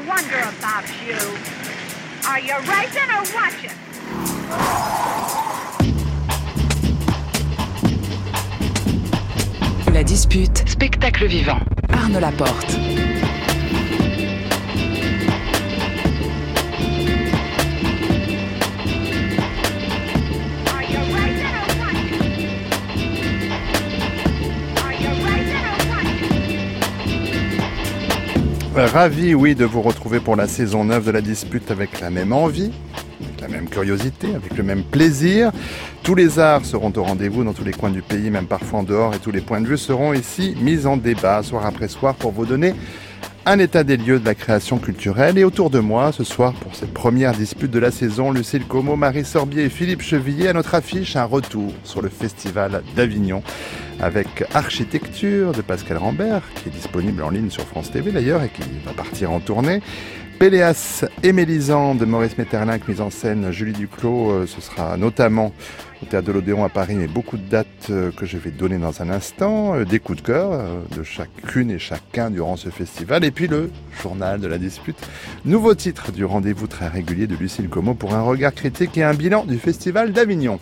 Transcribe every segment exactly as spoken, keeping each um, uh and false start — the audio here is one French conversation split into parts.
wonder about you. Are you racing or watching? La dispute, spectacle vivant. Arnaud Laporte. Ravi, oui, de vous retrouver pour la saison neuf de la dispute avec la même envie, avec la même curiosité, avec le même plaisir. Tous les arts seront au rendez-vous dans tous les coins du pays, même parfois en dehors, et tous les points de vue seront ici mis en débat, soir après soir, pour vous donner un état des lieux de la création culturelle. Et autour de moi, ce soir, pour cette première dispute de la saison, Lucille Como, Marie Sorbier et Philippe Chevillier. À notre affiche, un retour sur le Festival d'Avignon avec Architecture de Pascal Rambert, qui est disponible en ligne sur France T V d'ailleurs et qui va partir en tournée. Péléas et Mélisande de Maurice Maeterlinck, mise en scène Julie Duclos. Ce sera notamment au Théâtre de l'Odéon à Paris, mais beaucoup de dates que je vais donner dans un instant, des coups de cœur de chacune et chacun durant ce festival, et puis le journal de la dispute, nouveau titre du rendez-vous très régulier de Lucille Como pour un regard critique et un bilan du Festival d'Avignon.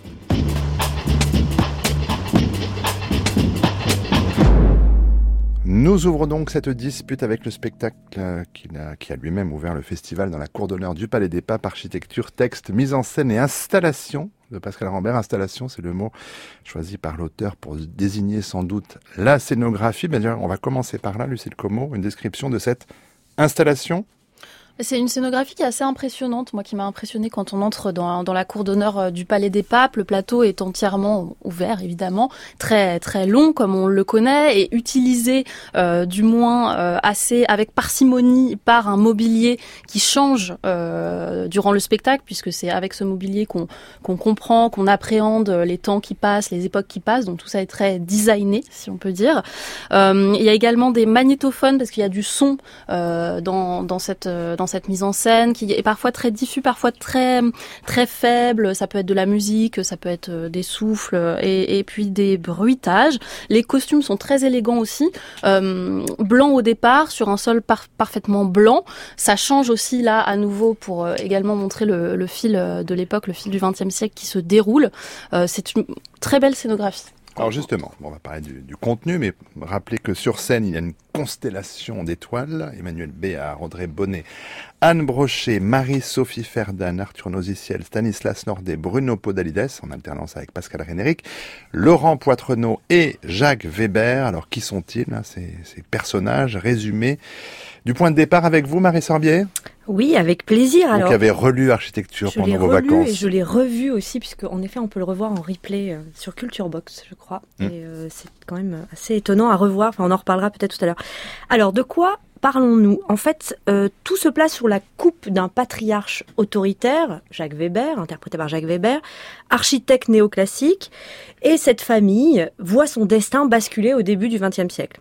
Nous ouvrons donc cette dispute avec le spectacle qui a, qui a lui-même ouvert le festival dans la cour d'honneur du Palais des Papes, architecture, texte, mise en scène et installation de Pascal Rambert. Installation, c'est le mot choisi par l'auteur pour désigner sans doute la scénographie. Ben, on va commencer par là, Lucille Como, une description de cette installation. C'est une scénographie qui est assez impressionnante, moi qui m'a impressionnée quand on entre dans, dans la cour d'honneur du Palais des Papes. Le plateau est entièrement ouvert, évidemment, très très long comme on le connaît, et utilisé euh, du moins euh, assez avec parcimonie par un mobilier qui change euh, durant le spectacle, puisque c'est avec ce mobilier qu'on qu'on comprend, qu'on appréhende les temps qui passent, les époques qui passent. Donc tout ça est très designé, si on peut dire. Euh, il y a également des magnétophones parce qu'il y a du son euh, dans dans cette dans cette mise en scène qui est parfois très diffus, parfois très très faible. Ça peut être de la musique, ça peut être des souffles et, et puis des bruitages. Les costumes sont très élégants aussi, euh, blanc au départ sur un sol par, parfaitement blanc. Ça change aussi là à nouveau pour euh, également montrer le, le fil de l'époque, le fil du vingtième siècle qui se déroule. Euh, c'est une très belle scénographie. Alors justement, on va parler du, du contenu, mais rappelez que sur scène, il y a une constellation d'étoiles. Emmanuel Béard, Audrey Bonnet, Anne Brochet, Marie-Sophie Ferdan, Arthur Noziciel, Stanislas Nordet, Bruno Podalides, en alternance avec Pascal Rénéric, Laurent Poitrenaud et Jacques Weber. Alors qui sont-ils, hein, ces, ces personnages résumés du point de départ avec vous, Marie Sorbier? Oui, avec plaisir. Donc, alors, vous avez relu Architecture je pendant vos relu vacances. Et je l'ai revu aussi, puisque en effet, on peut le revoir en replay euh, sur Culture Box, je crois. Mmh. Et euh, c'est quand même assez étonnant à revoir. Enfin, on en reparlera peut-être tout à l'heure. Alors, de quoi parlons-nous? En fait, euh, tout se place sur la coupe d'un patriarche autoritaire, Jacques Weber, interprété par Jacques Weber, architecte néoclassique. Et cette famille voit son destin basculer au début du vingtième siècle.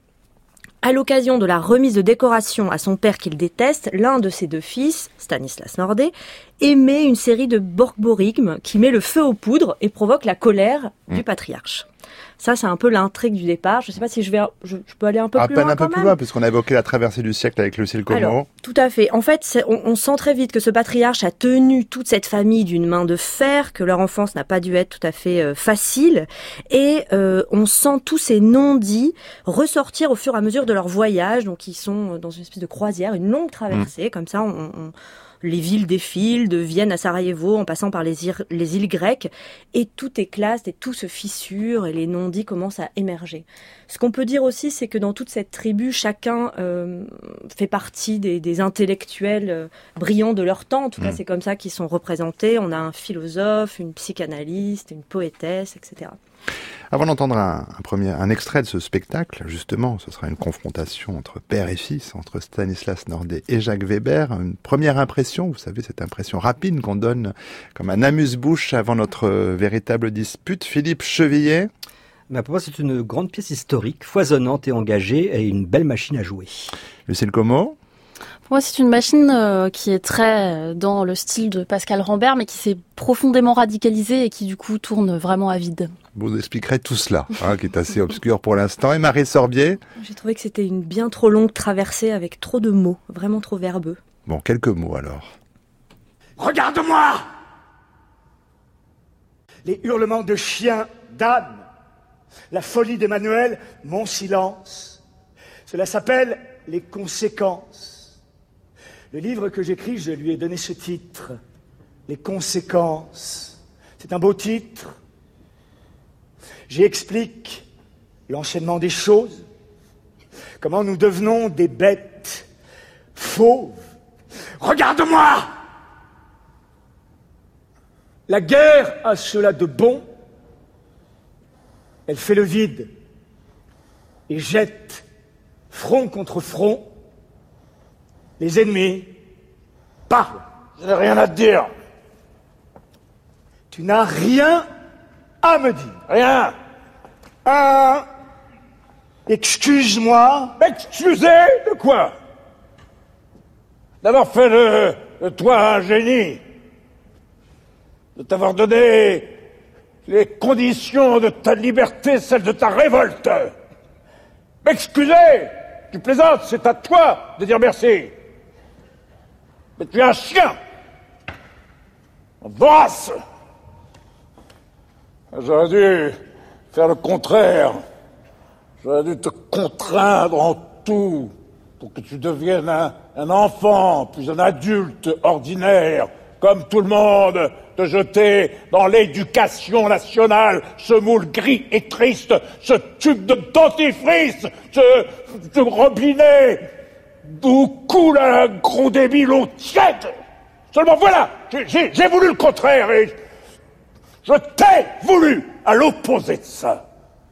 À l'occasion de la remise de décoration à son père qu'il déteste, l'un de ses deux fils, Stanislas Nordet, émet une série de borborigmes qui met le feu aux poudres et provoque la colère mmh. du patriarche. Ça, c'est un peu l'intrigue du départ. Je ne sais pas si je vais, je, je peux aller un peu à plus peine loin. un peu quand plus même. loin, puisqu'on a évoqué la traversée du siècle avec Lucille Como. Alors, tout à fait. En fait, on, on sent très vite que ce patriarche a tenu toute cette famille d'une main de fer, que leur enfance n'a pas dû être tout à fait euh, facile, et euh, on sent tous ces non-dits ressortir au fur et à mesure de leur voyage. Donc, ils sont dans une espèce de croisière, une longue traversée, mmh. comme ça, on, on les villes défilent, de Vienne à Sarajevo, en passant par les, ir- les îles grecques, et tout éclate, et tout se fissure, et les non-dits commencent à émerger. Ce qu'on peut dire aussi, c'est que dans toute cette tribu, chacun euh, fait partie des, des intellectuels euh, brillants de leur temps. En tout cas, mmh. c'est comme ça qu'ils sont représentés. On a un philosophe, une psychanalyste, une poétesse, et cetera. Avant d'entendre un, un, premier, un extrait de ce spectacle, justement, ce sera une confrontation entre père et fils, entre Stanislas Nordet et Jacques Weber. Une première impression, vous savez, cette impression rapide qu'on donne comme un amuse-bouche avant notre véritable dispute. Philippe Chevillier. Ben pour moi, c'est une grande pièce historique, foisonnante et engagée, et une belle machine à jouer. Lucille Como. Pour moi, c'est une machine euh, qui est très dans le style de Pascal Rambert, mais qui s'est profondément radicalisée et qui, du coup, tourne vraiment à vide. Vous expliquerez tout cela, hein, qui est assez obscur pour l'instant. Et Marie Sorbier? J'ai trouvé que c'était une bien trop longue traversée avec trop de mots, vraiment trop verbeux. Bon, quelques mots alors. Regarde-moi! Les hurlements de chiens, d'ânes, la folie d'Emmanuel, mon silence. Cela s'appelle les conséquences. Le livre que j'écris, je lui ai donné ce titre, Les conséquences. C'est un beau titre. J'y explique l'enchaînement des choses, comment nous devenons des bêtes fauves. Regarde-moi! La guerre a cela de bon. Elle fait le vide et jette front contre front. Les ennemis parlent. Je n'ai rien à te dire. Tu n'as rien à me dire. Rien. Un. Excuse-moi. M'excuser de quoi? D'avoir fait de, de toi un génie. De t'avoir donné les conditions de ta liberté, celles de ta révolte. M'excuser? Tu plaisantes, c'est à toi de dire merci. Mais tu es un chien. Un vorace. J'aurais dû faire le contraire. J'aurais dû te contraindre en tout pour que tu deviennes un, un enfant, puis un adulte ordinaire, comme tout le monde, te jeter dans l'éducation nationale, ce moule gris et triste, ce tube de dentifrice, ce, ce robinet d'où coule un gros débile eau tiède. Seulement voilà, j'ai, j'ai, j'ai voulu le contraire et je t'ai voulu à l'opposé de ça.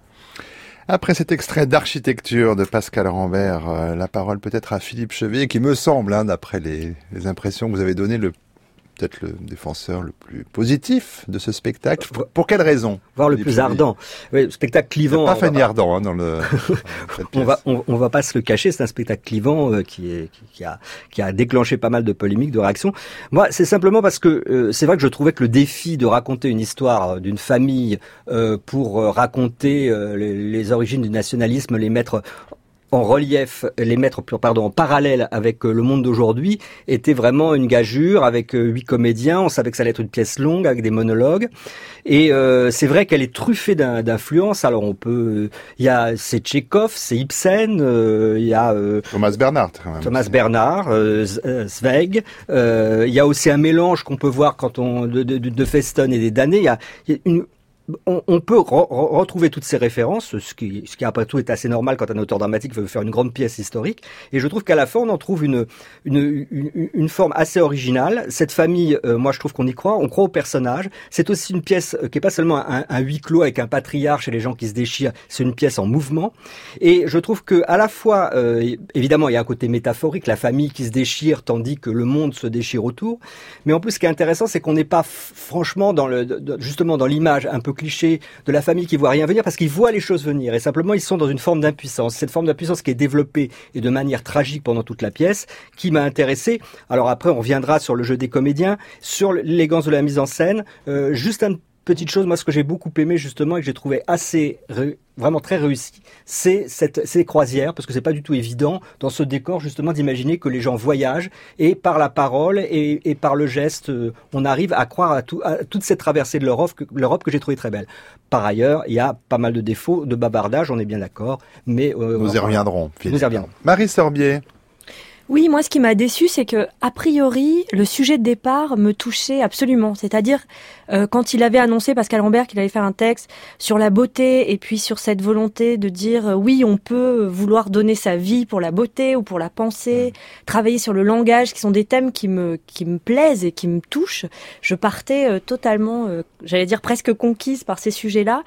Après cet extrait d'Architecture de Pascal Rambert, euh, la parole peut-être à Philippe Chevet, qui me semble, hein, d'après les, les impressions que vous avez données, le peut-être le défenseur le plus positif de ce spectacle. Pour, pour quelle raison? Voire le plus ardent. Oui, spectacle clivant. Pas Fanny Ardant, hein, dans le. Dans on va, on, on va pas se le cacher. C'est un spectacle clivant euh, qui est, qui, qui a, qui a déclenché pas mal de polémiques, de réactions. Moi, c'est simplement parce que euh, c'est vrai que je trouvais que le défi de raconter une histoire d'une famille euh, pour euh, raconter euh, les, les origines du nationalisme, les mettre en relief, les mettre pardon, en parallèle avec le monde d'aujourd'hui, était vraiment une gageure avec huit comédiens. On savait que ça allait être une pièce longue avec des monologues. Et euh, c'est vrai qu'elle est truffée d'un, d'influences. Alors on peut, il y a c'est Tchekhov, c'est Ibsen, euh, il y a euh, Thomas Bernhard, quand même. Thomas Bernhard, euh, Zweig. Euh, il y a aussi un mélange qu'on peut voir quand on de, de, de Feston et des damnés. Il y a, il y a une On, on peut re- retrouver toutes ces références, ce qui, ce qui après tout est assez normal quand un auteur dramatique veut faire une grande pièce historique. Et je trouve qu'à la fin, on en trouve une, une, une, une forme assez originale. Cette famille, euh, moi, je trouve qu'on y croit. On croit au personnage. C'est aussi une pièce qui est pas seulement un, un huis clos avec un patriarche et les gens qui se déchirent. C'est une pièce en mouvement. Et je trouve que à la fois, euh, évidemment, il y a un côté métaphorique, la famille qui se déchire tandis que le monde se déchire autour. Mais en plus, ce qui est intéressant, c'est qu'on n'est pas f- franchement dans le, de, justement dans l'image un peu cliché de la famille qui voit rien venir parce qu'ils voient les choses venir et simplement ils sont dans une forme d'impuissance. Cette forme d'impuissance qui est développée et de manière tragique pendant toute la pièce qui m'a intéressé. Alors après on reviendra sur le jeu des comédiens, sur l'élégance de la mise en scène. Euh, juste une petite chose, moi ce que j'ai beaucoup aimé justement et que j'ai trouvé assez ré- vraiment très réussi, c'est cette, ces croisières, parce que c'est pas du tout évident dans ce décor justement d'imaginer que les gens voyagent et par la parole et, et par le geste, euh, on arrive à croire à, tout, à toute cette traversée de l'Europe que, l'Europe que j'ai trouvée très belle. Par ailleurs, il y a pas mal de défauts, de bavardage, on est bien d'accord, mais euh, nous y reviendrons. Nous y reviendrons. Marie Sorbier. Oui, moi, ce qui m'a déçue, c'est que, a priori, le sujet de départ me touchait absolument. C'est-à-dire, euh, quand il avait annoncé, Pascal Rambert, qu'il allait faire un texte sur la beauté et puis sur cette volonté de dire, euh, oui, on peut vouloir donner sa vie pour la beauté ou pour la pensée, mmh. travailler sur le langage, qui sont des thèmes qui me, qui me plaisent et qui me touchent. Je partais euh, totalement, euh, j'allais dire presque conquise par ces sujets-là.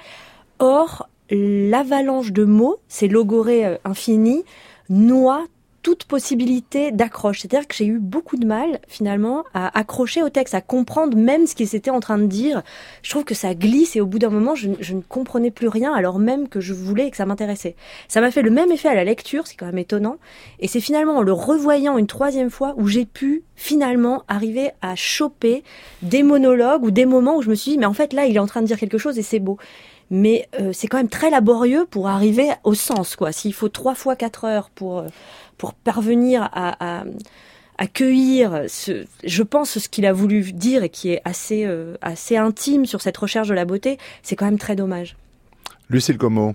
Or, l'avalanche de mots, ces logorées euh, infinis, noient toute possibilité d'accroche. C'est-à-dire que j'ai eu beaucoup de mal, finalement, à accrocher au texte, à comprendre même ce qu'ils étaient en train de dire. Je trouve que ça glisse et au bout d'un moment, je, je ne comprenais plus rien alors même que je voulais et que ça m'intéressait. Ça m'a fait le même effet à la lecture, c'est quand même étonnant. Et c'est finalement en le revoyant une troisième fois où j'ai pu finalement arriver à choper des monologues ou des moments où je me suis dit, mais en fait là, il est en train de dire quelque chose et c'est beau. Mais euh, c'est quand même très laborieux pour arriver au sens, quoi. S'il faut trois fois quatre heures pour... Euh, pour parvenir à, à, accueillir, ce, je pense, ce qu'il a voulu dire et qui est assez, euh, assez intime sur cette recherche de la beauté, c'est quand même très dommage. Lucille Como.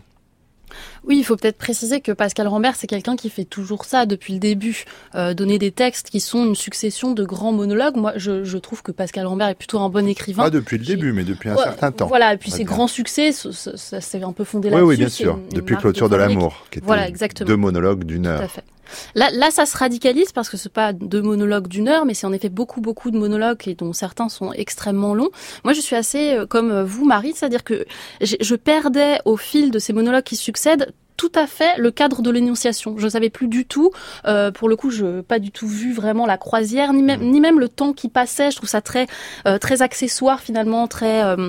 Oui, il faut peut-être préciser que Pascal Rambert, c'est quelqu'un qui fait toujours ça depuis le début, euh, donner des textes qui sont une succession de grands monologues. Moi, je, je trouve que Pascal Rambert est plutôt un bon écrivain. Pas depuis le début, mais depuis un ouais, certain temps. Voilà, et puis ses grands succès, ça, ça, ça s'est un peu fondé oui, là-dessus. Oui, bien sûr, une, depuis une Clôture de, de l'amour, qui était voilà, exactement. deux monologues d'une heure. Tout à fait. Là, là, ça se radicalise parce que c'est pas deux monologues d'une heure, mais c'est en effet beaucoup, beaucoup de monologues et dont certains sont extrêmement longs. Moi, je suis assez euh, comme vous, Marie, c'est-à-dire que je perdais au fil de ces monologues qui succèdent tout à fait le cadre de l'énonciation. Je ne savais plus du tout, euh, pour le coup, je n'ai pas du tout vu vraiment la croisière, ni même, ni même le temps qui passait. Je trouve ça très, euh, très accessoire finalement, très... Euh,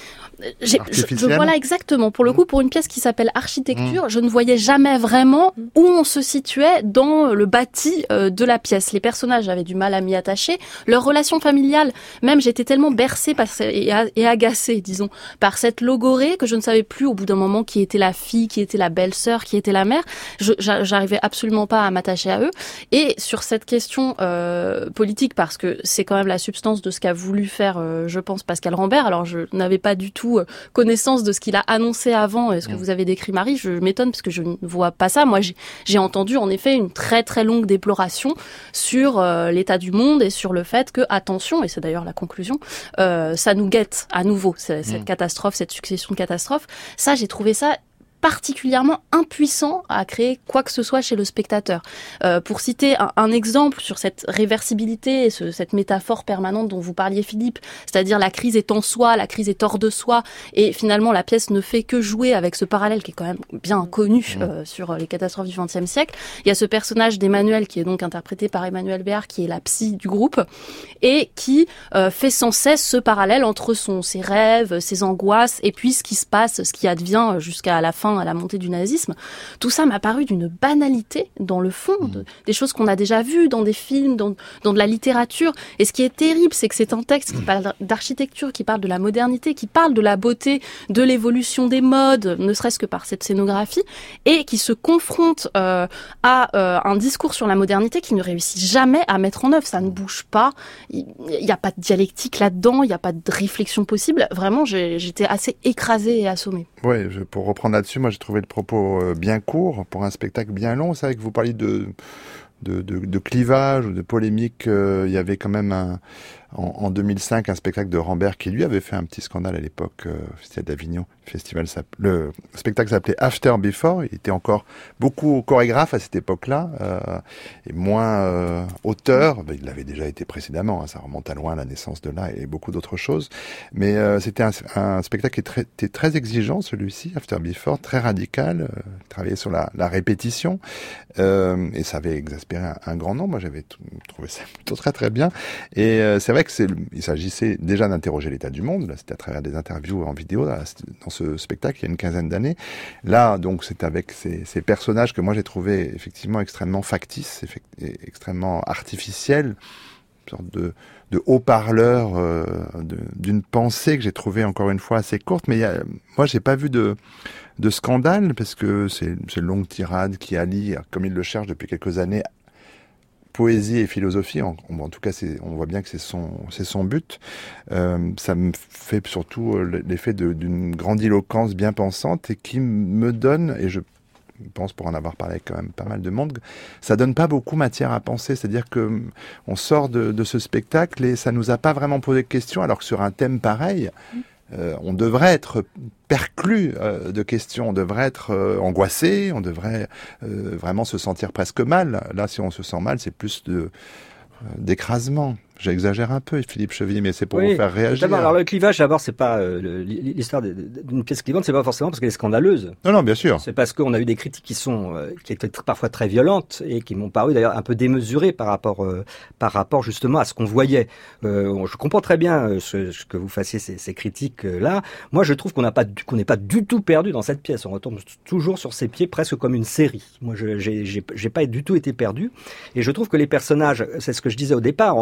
J'ai, je, je, voilà exactement. Pour le coup, pour une pièce qui s'appelle Architecture, mmh. je ne voyais jamais vraiment où on se situait dans le bâti euh, de la pièce. Les personnages avaient du mal à m'y attacher. Leur relation familiale, même j'étais tellement bercée par, et, et agacée, disons, par cette logorée que je ne savais plus au bout d'un moment qui était la fille, qui était la belle-sœur, qui était la mère. Je, j'arrivais absolument pas à m'attacher à eux. Et sur cette question euh, politique, parce que c'est quand même la substance de ce qu'a voulu faire, euh, je pense, Pascal Rambert. Alors je n'avais pas du tout connaissance de ce qu'il a annoncé avant et ce que vous avez décrit, Marie. Je m'étonne parce que je ne vois pas ça. Moi, j'ai, j'ai entendu en effet une très très longue déploration sur euh, l'état du monde et sur le fait que, attention, et c'est d'ailleurs la conclusion, euh, ça nous guette à nouveau, cette, cette mmh. catastrophe, cette succession de catastrophes. Ça, j'ai trouvé ça particulièrement impuissant à créer quoi que ce soit chez le spectateur. Euh, pour citer un, un exemple sur cette réversibilité et ce, cette métaphore permanente dont vous parliez, Philippe, c'est-à-dire la crise est en soi, la crise est hors de soi, et finalement la pièce ne fait que jouer avec ce parallèle qui est quand même bien connu euh, sur les catastrophes du vingtième siècle. Il y a ce personnage d'Emmanuel qui est donc interprété par Emmanuelle Béard, qui est la psy du groupe, et qui euh, fait sans cesse ce parallèle entre son, ses rêves, ses angoisses, et puis ce qui se passe, ce qui advient jusqu'à la fin, à la montée du nazisme. Tout ça m'a paru d'une banalité dans le fond, de, des choses qu'on a déjà vues dans des films, dans, dans de la littérature. Et ce qui est terrible, c'est que c'est un texte qui parle d'architecture, qui parle de la modernité, qui parle de la beauté, de l'évolution des modes, ne serait-ce que par cette scénographie, et qui se confronte euh, à euh, un discours sur la modernité qui ne réussit jamais à mettre en œuvre. Ça ne bouge pas, il n'y a pas de dialectique là-dedans, il n'y a pas de réflexion possible. Vraiment, j'ai, j'étais assez écrasée et assommée. Oui, je, pour reprendre là-dessus, moi j'ai trouvé le propos euh, bien court pour un spectacle bien long. C'est vrai que vous parliez de, de, de, de clivage ou de polémique. Euh, il y avait quand même un, en, en deux mille cinq un spectacle de Rambert qui lui avait fait un petit scandale à l'époque, euh, Festival d'Avignon. Festival, le spectacle s'appelait After Before. Il était encore beaucoup chorégraphe à cette époque-là euh, et moins euh, auteur. Ben, il l'avait déjà été précédemment. Hein, ça remonte à loin, la naissance de là et beaucoup d'autres choses. Mais euh, c'était un, un spectacle qui était très, très exigeant, celui-ci, After Before, très radical. Euh, travaillait sur la, la répétition euh, et ça avait exaspéré un, un grand nombre. Moi, j'avais tout, trouvé ça plutôt très très bien. Et euh, c'est vrai que c'est, il s'agissait déjà d'interroger l'état du monde. Là, c'était à travers des interviews en vidéo là, dans ce spectacle il y a une quinzaine d'années. Là, donc, c'est avec ces, ces personnages que moi j'ai trouvé effectivement extrêmement factices, effect- extrêmement artificiels, une sorte de, de haut-parleur euh, de, d'une pensée que j'ai trouvée encore une fois assez courte. Mais il y a, moi, j'ai pas vu de de scandale parce que c'est c'est une longue tirade qui allie, comme il le cherche depuis quelques années, poésie et philosophie, en, en tout cas, c'est, on voit bien que c'est son, c'est son but. Euh, ça me fait surtout l'effet de, d'une grandiloquence bien pensante et qui me donne, et je pense pour en avoir parlé avec quand même pas mal de monde, ça donne pas beaucoup matière à penser. C'est-à-dire que on sort de, de ce spectacle et ça nous a pas vraiment posé de questions, alors que sur un thème pareil, euh, on devrait être perclus euh, de questions, on devrait être euh, angoissé, on devrait euh, vraiment se sentir presque mal. Là, si on se sent mal, c'est plus de euh, d'écrasement. J'exagère un peu, Philippe Chevy, mais c'est pour oui, vous faire réagir. D'abord, alors le clivage, d'abord, c'est pas euh, l'histoire d'une pièce clivante, c'est pas forcément parce qu'elle est scandaleuse. Non, non, bien sûr. C'est parce qu'on a eu des critiques qui sont euh, qui étaient parfois très violentes et qui m'ont paru d'ailleurs un peu démesurées par rapport euh, par rapport justement à ce qu'on voyait. Euh, je comprends très bien ce, ce que vous fassiez ces, ces critiques là. Moi, je trouve qu'on n'a pas qu'on n'est pas du tout perdu dans cette pièce. On retombe toujours sur ses pieds, presque comme une série. Moi, je, j'ai, j'ai, j'ai pas du tout été perdu. Et je trouve que les personnages, c'est ce que je disais au départ, en, en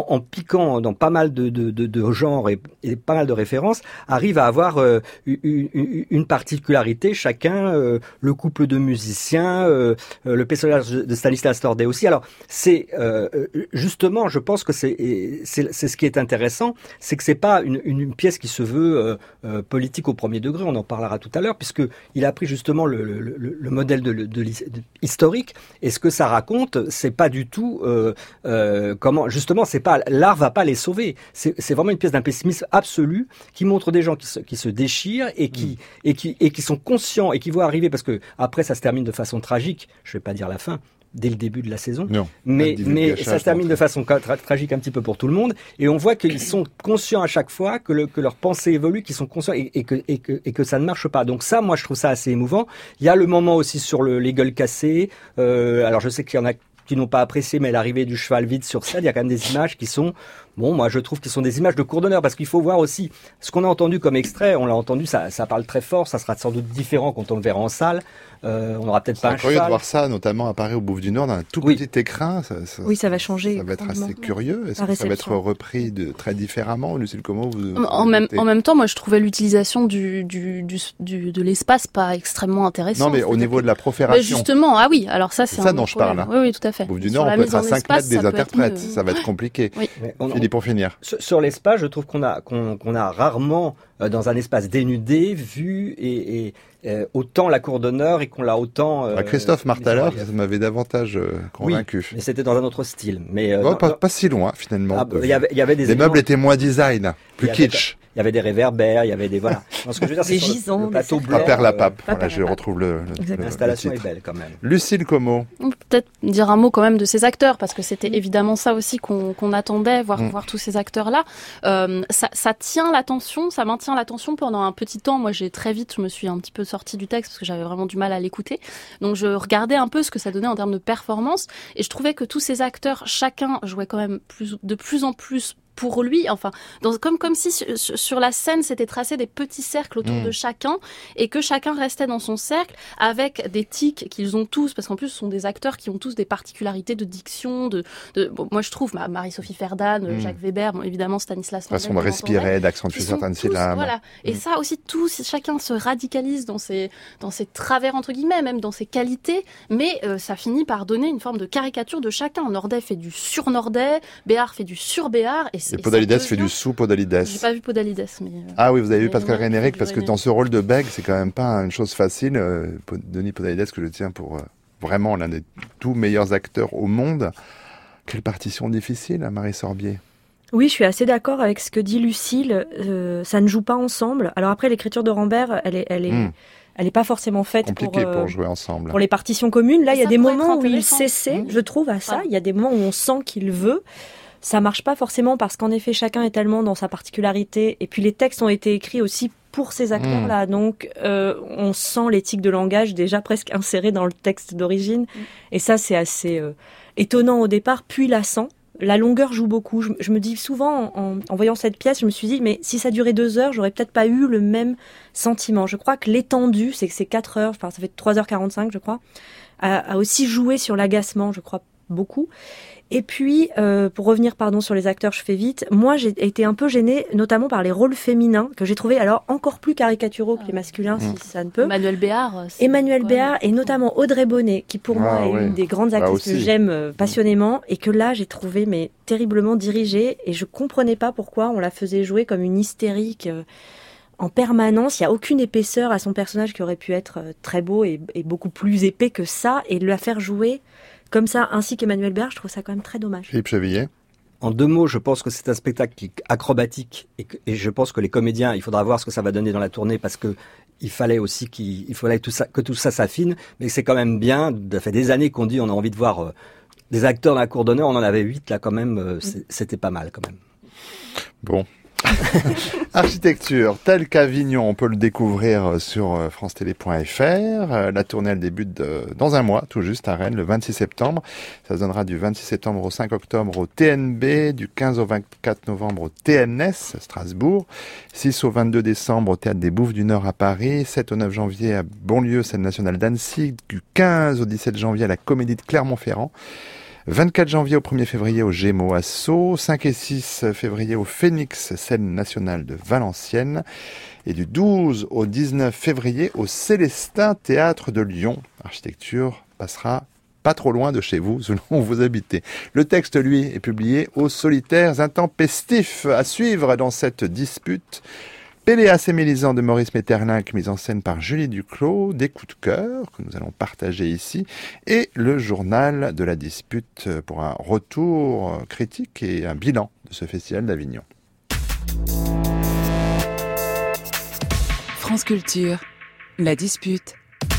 en, en piquant dans pas mal de, de, de, de genres et, et pas mal de références, arrive à avoir euh, une, une particularité chacun, euh, le couple de musiciens, euh, le personnage de Stanislas Nordet aussi. Alors, c'est euh, justement, je pense que c'est, c'est, c'est ce qui est intéressant, c'est que c'est pas une, une pièce qui se veut euh, euh, politique au premier degré, on en parlera tout à l'heure, puisque il a pris justement le, le, le, le modèle de, de, de, de historique, et ce que ça raconte, c'est pas du tout euh, euh, comment, justement, c'est pas, l'art va pas les sauver, c'est, c'est vraiment une pièce d'un pessimisme absolu, qui montre des gens qui se, qui se déchirent, et qui, mmh. et qui, et qui sont conscients, et qui voient arriver, parce que après ça se termine de façon tragique, je vais pas dire la fin, dès le début de la saison. Non, mais mais ça se termine de façon tra- tragique un petit peu pour tout le monde, et on voit qu'ils sont conscients à chaque fois que, le, que leur pensée évolue, qu'ils sont conscients et, et, que, et, que, et que ça ne marche pas. Donc ça, moi, je trouve ça assez émouvant. Il y a le moment aussi sur le, les gueules cassées. Euh, alors je sais qu'il y en a qui n'ont pas apprécié, mais l'arrivée du cheval vide sur scène, il y a quand même des images qui sont, bon, moi je trouve qu'ils sont des images de cours d'honneur, parce qu'il faut voir aussi ce qu'on a entendu comme extrait, on l'a entendu, ça, ça parle très fort, ça sera sans doute différent quand on le verra en salle, euh, on n'aura peut-être pas un cheval. C'est curieux de voir ça, notamment à Paris au Bouffe du Nord, dans un tout oui. petit écran. Ça, ça, oui, ça va changer. Ça va être assez curieux. Est-ce que ça va être repris de, très différemment, Lucille Como vous, en, vous même, en même temps, moi je trouvais l'utilisation du, du, du, du, de l'espace pas extrêmement intéressant. Non, mais au niveau de la profération. Mais justement, ah oui, alors ça c'est, c'est ça dont je parle. Hein. Oui, oui, tout à fait. Bouffe du Nord, on peut être à cinq mètres des interprètes, ça va être compliqué. Oui. Philippe, pour finir. Sur, sur l'espace, je trouve qu'on a, qu'on, qu'on a rarement, euh, dans un espace dénudé, vu et, et euh, autant la cour d'honneur et qu'on l'a autant... Euh, bah, Christophe Martaleur, ça m'avait davantage euh, convaincu. Oui, mais c'était dans un autre style. Mais, euh, oh, dans, pas, dans... pas si loin, finalement. Ah, il y avait, il y avait des Les meubles étaient moins design, plus kitsch. Il y avait des réverbères, il y avait des voilà. Non, ce que je veux dire, c'est des gisants, le, le plateau blanc. Pas perdre la pape. Euh, voilà, je retrouve le. le L'installation est belle quand même. Lucille Como. On peut peut-être dire un mot quand même de ces acteurs, parce que c'était évidemment ça aussi qu'on, qu'on attendait, voir, mm. voir tous ces acteurs-là. Euh, ça, ça tient l'attention, ça maintient l'attention pendant un petit temps. Moi, j'ai très vite, je me suis un petit peu sortie du texte parce que j'avais vraiment du mal à l'écouter. Donc, je regardais un peu ce que ça donnait en termes de performance, et je trouvais que tous ces acteurs, chacun jouait quand même plus, de plus en plus pour lui, enfin, dans, comme, comme si sur, sur la scène s'étaient tracés des petits cercles autour mmh. de chacun, et que chacun restait dans son cercle avec des tics qu'ils ont tous, parce qu'en plus ce sont des acteurs qui ont tous des particularités de diction, de, de bon, moi je trouve ma, Marie-Sophie Ferdan, mmh. Jacques Weber, bon, évidemment Stanislas Nordet, façon de respirer, d'accentuer certaines syllabes. Voilà, et mmh. ça aussi tous, chacun se radicalise dans ses dans ses travers entre guillemets, même dans ses qualités, mais euh, ça finit par donner une forme de caricature de chacun. Nordet fait du sur-Nordet, Béard fait du sur-Béard, et Et Podalides fait du sous-Podalides. J'ai pas vu Podalides, mais... Euh, ah oui, vous avez vu Pascal Rénéric, parce que dans ce rôle de bègue, c'est quand même pas une chose facile. Euh, Denis Podalides, que je tiens pour euh, vraiment l'un des tout meilleurs acteurs au monde. Quelle partition difficile, hein, Marie Sorbier. Oui, je suis assez d'accord avec ce que dit Lucille. Euh, ça ne joue pas ensemble. Alors après, l'écriture de Rambert, elle est... Elle est... Mmh. Elle n'est pas forcément faite Compliqué pour, euh, pour jouer ensemble. Pour les partitions communes. Là, il y a des moments où il s'essaie, mmh. je trouve, à ça. Il y a des moments où on sent qu'il veut. Ça marche pas forcément parce qu'en effet, chacun est tellement dans sa particularité. Et puis, les textes ont été écrits aussi pour ces acteurs-là. Mmh. Donc, euh, on sent l'éthique de langage déjà presque insérée dans le texte d'origine. Mmh. Et ça, c'est assez euh, étonnant au départ, puis lassant. La longueur joue beaucoup. Je, je me dis souvent, en, en voyant cette pièce, je me suis dit, mais si ça durait deux heures, j'aurais peut-être pas eu le même sentiment. Je crois que l'étendue, c'est que c'est quatre heures, enfin, ça fait trois heures quarante-cinq, je crois, a, a aussi joué sur l'agacement, je crois, beaucoup. Et puis, euh, pour revenir, pardon, sur les acteurs, je fais vite. Moi, j'ai été un peu gênée, notamment par les rôles féminins, que j'ai trouvé alors encore plus caricaturaux que les masculins, mmh. si ça ne peut. Emmanuel Béard. Emmanuel ouais, Béard, et notamment Audrey Bonnet, qui pour ah, moi est ouais. une des grandes actrices que j'aime euh, passionnément, et que là, j'ai trouvé mais terriblement dirigée, et je comprenais pas pourquoi on la faisait jouer comme une hystérique euh, en permanence. Il y a aucune épaisseur à son personnage qui aurait pu être euh, très beau et, et beaucoup plus épais que ça, et la faire jouer comme ça, ainsi qu'Emmanuel Béard, je trouve ça quand même très dommage. Philippe Chevillet. En deux mots, je pense que c'est un spectacle qui est acrobatique et, que, et je pense que les comédiens, il faudra voir ce que ça va donner dans la tournée parce que il fallait aussi qu'il il fallait tout ça, que tout ça s'affine. Mais c'est quand même bien. Ça fait des années qu'on dit on a envie de voir euh, des acteurs dans la cour d'honneur. On en avait huit là quand même. Euh, c'était pas mal quand même. Bon. Architecture, tel qu'Avignon, on peut le découvrir sur francetélé point f r. La tournée, elle débute dans un mois, tout juste, à Rennes, le vingt-six septembre. Ça se donnera du vingt-six septembre au cinq octobre au T N B, du quinze au vingt-quatre novembre au T N S, Strasbourg, six au vingt-deux décembre au Théâtre des Bouffes du Nord à Paris, sept au neuf janvier à Bonlieu, scène nationale d'Annecy, du quinze au dix-sept janvier à la Comédie de Clermont-Ferrand. vingt-quatre janvier au premier février au Gémeaux à Sceaux, cinq et six février au Phénix, scène nationale de Valenciennes, et du douze au dix-neuf février au Célestin Théâtre de Lyon. Architecture passera pas trop loin de chez vous, selon où vous habitez. Le texte, lui, est publié aux Solitaires Intempestifs. À suivre dans cette dispute, Péléas et Mélisande de Maurice Maeterlinck, mise en scène par Julie Duclos, des coups de cœur que nous allons partager ici, et le journal de la dispute pour un retour critique et un bilan de ce festival d'Avignon. France Culture, la dispute.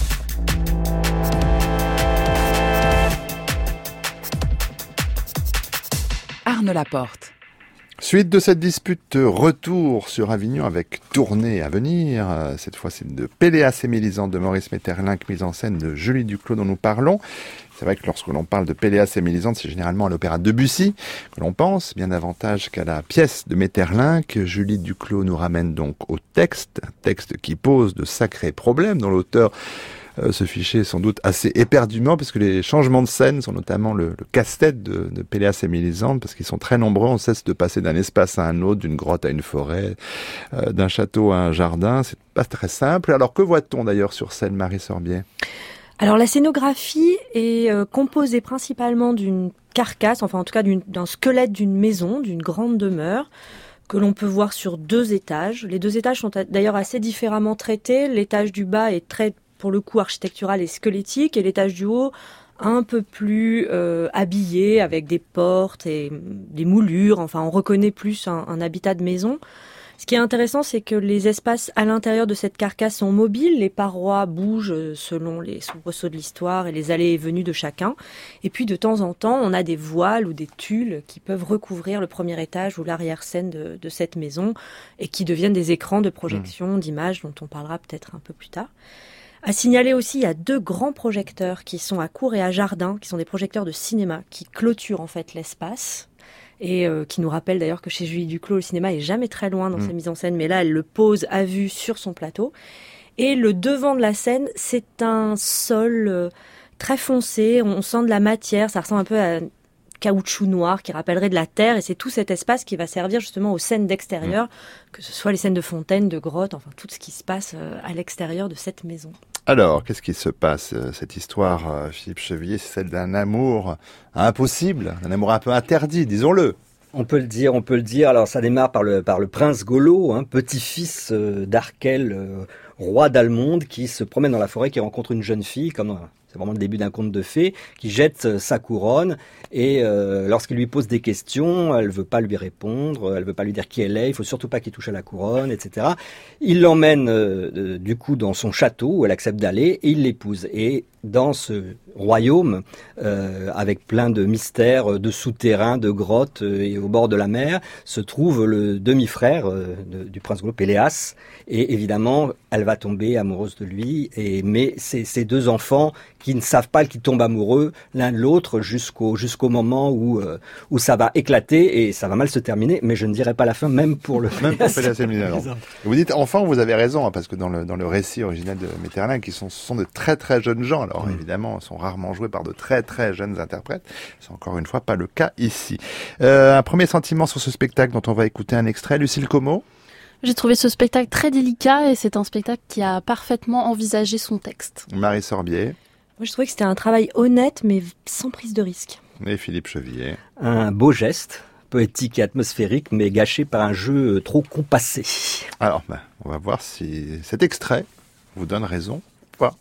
Arnaud Laporte. Suite de cette dispute, retour sur Avignon avec tournée à venir. Cette fois, c'est de Péléas et Mélisande de Maurice Maeterlinck, mise en scène de Julie Duclos dont nous parlons. C'est vrai que lorsque l'on parle de Péléas et Mélisande, c'est généralement à l'opéra Debussy que l'on pense, bien davantage qu'à la pièce de Maeterlinck. Julie Duclos nous ramène donc au texte, un texte qui pose de sacrés problèmes, dont l'auteur Euh, se fichait sans doute assez éperdument, parce que les changements de scène sont notamment le, le casse-tête de, de Péléas et Mélisande, parce qu'ils sont très nombreux, on cesse de passer d'un espace à un autre, d'une grotte à une forêt, euh, d'un château à un jardin, c'est pas très simple. Alors que voit-on d'ailleurs sur scène, Marie Sorbier ? Alors la scénographie est euh, composée principalement d'une carcasse, enfin en tout cas d'une, d'un squelette d'une maison, d'une grande demeure, que l'on peut voir sur deux étages. Les deux étages sont d'ailleurs assez différemment traités. L'étage du bas est très, pour le coup, architectural et squelettique, et l'étage du haut un peu plus euh, habillé, avec des portes et des moulures. Enfin, on reconnaît plus un, un habitat de maison. Ce qui est intéressant, c'est que les espaces à l'intérieur de cette carcasse sont mobiles. Les parois bougent selon les soubresauts de l'histoire et les allées et venues de chacun. Et puis, de temps en temps, on a des voiles ou des tulles qui peuvent recouvrir le premier étage ou l'arrière-scène de, de cette maison et qui deviennent des écrans de projection, d'images dont on parlera peut-être un peu plus tard. À signaler aussi, il y a deux grands projecteurs qui sont à Cour et à Jardin, qui sont des projecteurs de cinéma, qui clôturent en fait l'espace. Et euh, qui nous rappelle d'ailleurs que chez Julie Duclos, le cinéma est jamais très loin dans mmh. sa mise en scène, mais là, elle le pose à vue sur son plateau. Et le devant de la scène, c'est un sol euh, très foncé, on sent de la matière, ça ressemble un peu à un caoutchouc noir qui rappellerait de la terre, et c'est tout cet espace qui va servir justement aux scènes d'extérieur, mmh. que ce soit les scènes de fontaines, de grottes, enfin tout ce qui se passe euh, à l'extérieur de cette maison. Alors, qu'est-ce qui se passe ? Cette histoire, euh, Philippe Chevillier, c'est celle d'un amour impossible, d'un amour un peu interdit, disons-le. On peut le dire, on peut le dire. Alors, ça démarre par le, par le prince Golo, hein, petit-fils euh, d'Arkel, euh, roi d'Almonde, qui se promène dans la forêt, qui rencontre une jeune fille, comme euh, c'est vraiment le début d'un conte de fées, qui jette euh, sa couronne, et euh, lorsqu'il lui pose des questions, elle veut pas lui répondre, elle veut pas lui dire qui elle est, il faut surtout pas qu'il touche à la couronne, et cetera. Il l'emmène euh, euh, du coup dans son château, où elle accepte d'aller, et il l'épouse. Et dans ce royaume, euh, avec plein de mystères, de souterrains, de grottes euh, et au bord de la mer, se trouve le demi-frère euh, de, du prince Golo, Péléas. Et évidemment, elle va tomber amoureuse de lui. Et, mais c'est ces deux enfants qui ne savent pas qu'ils tombent amoureux l'un de l'autre jusqu'au, jusqu'au moment où, euh, où ça va éclater et ça va mal se terminer. Mais je ne dirai pas la fin, même pour le même pour Péléas et Mélisande. Vous dites enfant, vous avez raison, hein, parce que dans le, dans le récit original de Maeterlinck, qui sont, ce sont de très très jeunes gens. Alors, Alors, évidemment, sont rarement joués par de très très jeunes interprètes. C'est encore une fois pas le cas ici. Euh, un premier sentiment sur ce spectacle dont on va écouter un extrait, Lucille Como. J'ai trouvé ce spectacle très délicat et c'est un spectacle qui a parfaitement envisagé son texte. Marie Sorbier. Moi, je trouvais que c'était un travail honnête mais sans prise de risque. Et Philippe Chevillier. Un beau geste, poétique et atmosphérique, mais gâché par un jeu trop compassé. Alors, ben, on va voir si cet extrait vous donne raison ou pas.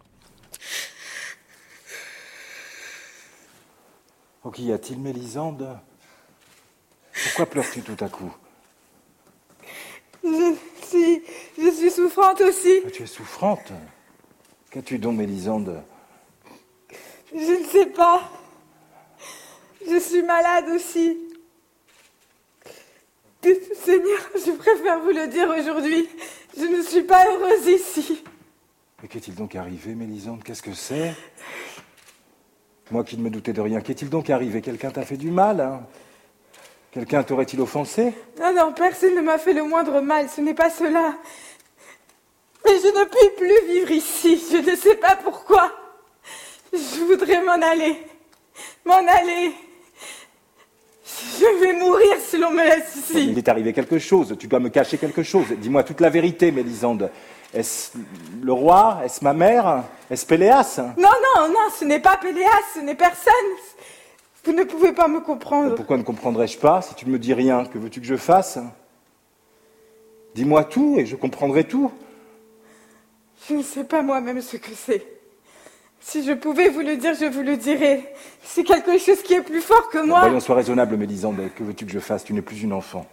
Oh, qu'y a-t-il, Mélisande ? Pourquoi pleures-tu tout à coup ? Je suis... je suis souffrante aussi. Ah, tu es souffrante ? Qu'as-tu donc, Mélisande ? Je ne sais pas. Je suis malade aussi. Seigneur, je préfère vous le dire aujourd'hui. Je ne suis pas heureuse ici. Mais qu'est-il donc arrivé, Mélisande ? Qu'est-ce que c'est ? Moi qui ne me doutais de rien, qu'est-il donc arrivé ? Quelqu'un t'a fait du mal, hein ? Quelqu'un t'aurait-il offensé ? Non, non, personne ne m'a fait le moindre mal, ce n'est pas cela. Mais je ne puis plus vivre ici, je ne sais pas pourquoi. Je voudrais m'en aller. m'en aller. Je vais mourir si l'on me laisse ici. Il est arrivé quelque chose, tu dois me cacher quelque chose. Dis-moi toute la vérité, Mélisande. Est-ce le roi? Est-ce ma mère? Est-ce Péléas? Non, non, non, ce n'est pas Péléas, ce n'est personne. Vous ne pouvez pas me comprendre. Pourquoi ne comprendrais-je pas? Si tu ne me dis rien, que veux-tu que je fasse? Dis-moi tout et je comprendrai tout. Je ne sais pas moi-même ce que c'est. Si je pouvais vous le dire, je vous le dirais. C'est quelque chose qui est plus fort que moi. Voyons, sois raisonnable, Mélisande. Que veux-tu que je fasse? Tu n'es plus une enfant.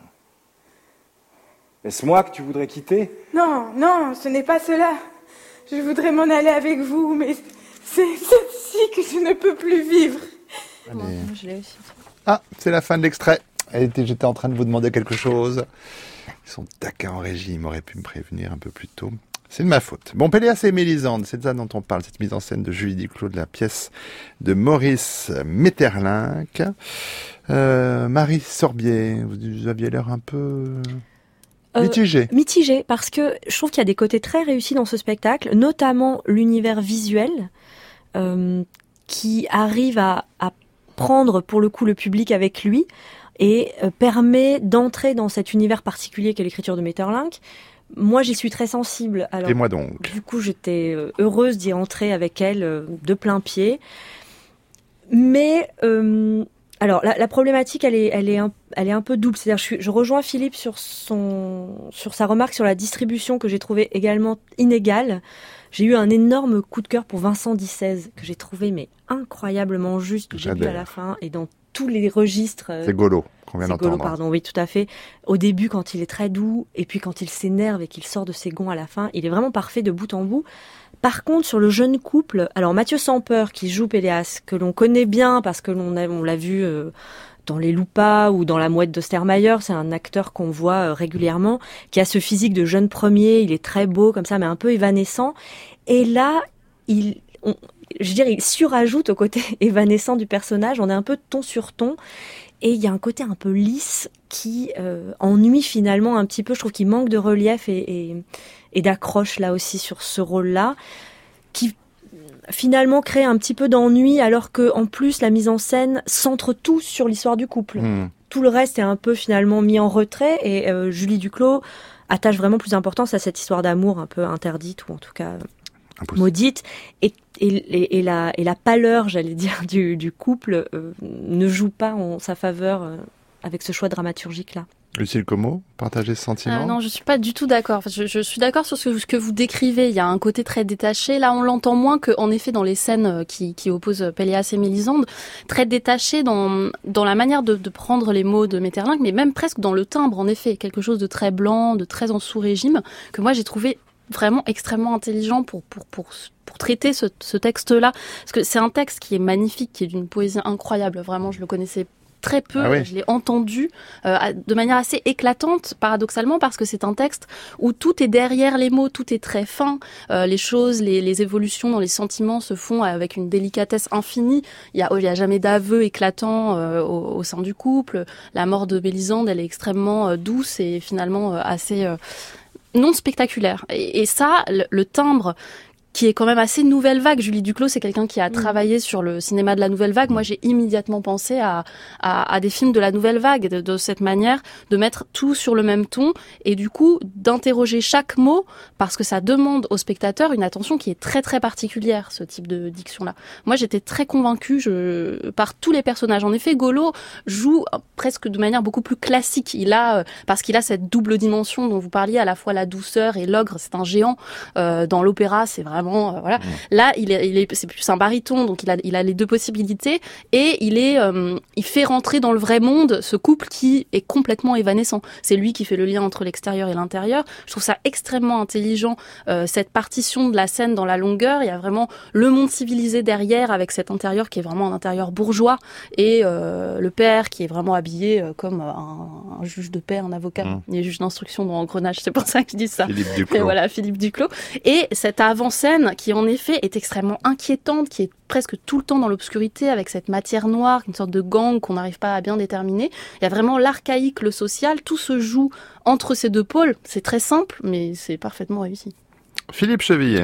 Est-ce moi que tu voudrais quitter? Non, non, ce n'est pas cela. Je voudrais m'en aller avec vous, mais c'est ici que je ne peux plus vivre. Allez. Moi, je l'ai aussi. Ah, c'est la fin de l'extrait. J'étais en train de vous demander quelque chose. Ils sont d'accord en régie, ils m'auraient pu me prévenir un peu plus tôt. C'est de ma faute. Bon, Péléas et Mélisande, c'est de ça dont on parle, cette mise en scène de Julie Duclos de la pièce de Maurice Maeterlinck. Euh, Marie Sorbier, vous aviez l'air un peu Euh, mitigée. Mitigée, parce que je trouve qu'il y a des côtés très réussis dans ce spectacle, notamment l'univers visuel, euh, qui arrive à, à prendre pour le coup le public avec lui et euh, permet d'entrer dans cet univers particulier qu'est l'écriture de Maeterlinck. Moi, j'y suis très sensible. Alors, Et moi donc. Du coup, j'étais euh, heureuse d'y entrer avec elle euh, de plein pied. Mais, euh, alors, la, la problématique, elle est, elle est, un, elle est un peu double. C'est-à-dire, je, suis, je rejoins Philippe sur son, sur sa remarque sur la distribution que j'ai trouvée également inégale. J'ai eu un énorme coup de cœur pour Vincent Dissèze, que j'ai trouvé mais incroyablement juste du début à la fin et dans tous les registres. C'est Golo qu'on vient C'est Golo, d'entendre. pardon, oui, tout à fait. Au début, quand il est très doux, et puis quand il s'énerve et qu'il sort de ses gonds à la fin, il est vraiment parfait de bout en bout. Par contre, sur le jeune couple, alors Mathieu Sampeur, qui joue Péléas, que l'on connaît bien parce que l'on a, on l'a vu euh, dans Les Loupas ou dans La Mouette d'Ostermayer, c'est un acteur qu'on voit euh, régulièrement, qui a ce physique de jeune premier, il est très beau comme ça, mais un peu évanescent. Et là, il... On, je dirais, il surajoute au côté évanescent du personnage. On est un peu ton sur ton. Et il y a un côté un peu lisse qui euh, ennuie finalement un petit peu. Je trouve qu'il manque de relief et, et, et d'accroche là aussi sur ce rôle-là, qui finalement crée un petit peu d'ennui, alors que en plus la mise en scène centre tout sur l'histoire du couple. Mmh. Tout le reste est un peu finalement mis en retrait. Et euh, Julie Duclos attache vraiment plus d'importance à cette histoire d'amour un peu interdite, ou en tout cas Impossible. maudite, et, et, et, et, la, et la pâleur, j'allais dire, du, du couple euh, ne joue pas en sa faveur euh, avec ce choix dramaturgique-là. Lucille Como, partagez ce sentiment? Euh, non, je suis pas du tout d'accord. Enfin, je, je suis d'accord sur ce que, ce que vous décrivez. Il y a un côté très détaché. Là, on l'entend moins que, en effet, dans les scènes qui, qui opposent Péléas et Mélisande, très détaché dans, dans la manière de, de prendre les mots de Maeterlinck, mais même presque dans le timbre, en effet. Quelque chose de très blanc, de très en sous-régime, que moi, j'ai trouvé vraiment extrêmement intelligent pour pour pour pour traiter ce, ce texte-là, parce que c'est un texte qui est magnifique, qui est d'une poésie incroyable. Vraiment, je le connaissais très peu, ah oui. Je l'ai entendu euh, de manière assez éclatante, paradoxalement, parce que c'est un texte où tout est derrière les mots, tout est très fin, euh, les choses, les, les évolutions dans les sentiments se font avec une délicatesse infinie. Il y a, il y a jamais d'aveu éclatant euh, au, au sein du couple. La mort de Mélisande, elle est extrêmement euh, douce et finalement euh, assez euh, non spectaculaire. Et, et ça, le, le timbre qui est quand même assez nouvelle vague. Julie Duclos, c'est quelqu'un qui a travaillé sur le cinéma de la nouvelle vague. Moi, j'ai immédiatement pensé à, à, à des films de la nouvelle vague, de, de cette manière de mettre tout sur le même ton et du coup d'interroger chaque mot, parce que ça demande au spectateur une attention qui est très très particulière, ce type de diction-là. Moi, j'étais très convaincue je, par tous les personnages. En effet, Golo joue presque de manière beaucoup plus classique. Il a, parce qu'il a cette double dimension dont vous parliez, à la fois la douceur et l'ogre. C'est un géant. Euh, dans l'opéra, c'est vraiment Euh, voilà. Mmh. Là, il est, il est, c'est plus un baryton, donc il a, il a les deux possibilités, et il est, euh, il fait rentrer dans le vrai monde ce couple qui est complètement évanescent. C'est lui qui fait le lien entre l'extérieur et l'intérieur. Je trouve ça extrêmement intelligent, euh, cette partition de la scène dans la longueur. Il y a vraiment le monde civilisé derrière, avec cet intérieur qui est vraiment un intérieur bourgeois, et euh, le père qui est vraiment habillé euh, comme un, un juge de paix, un avocat. Mmh. Il est juge d'instruction dans Engrenage, c'est pour ça que je dis ça. Philippe Duclos. Et voilà, Philippe Duclos. Et cette avant-scène qui en effet est extrêmement inquiétante, qui est presque tout le temps dans l'obscurité, avec cette matière noire, une sorte de gang qu'on n'arrive pas à bien déterminer. Il y a vraiment l'archaïque, le social, tout se joue entre ces deux pôles. C'est très simple, mais c'est parfaitement réussi. Philippe Chevillet.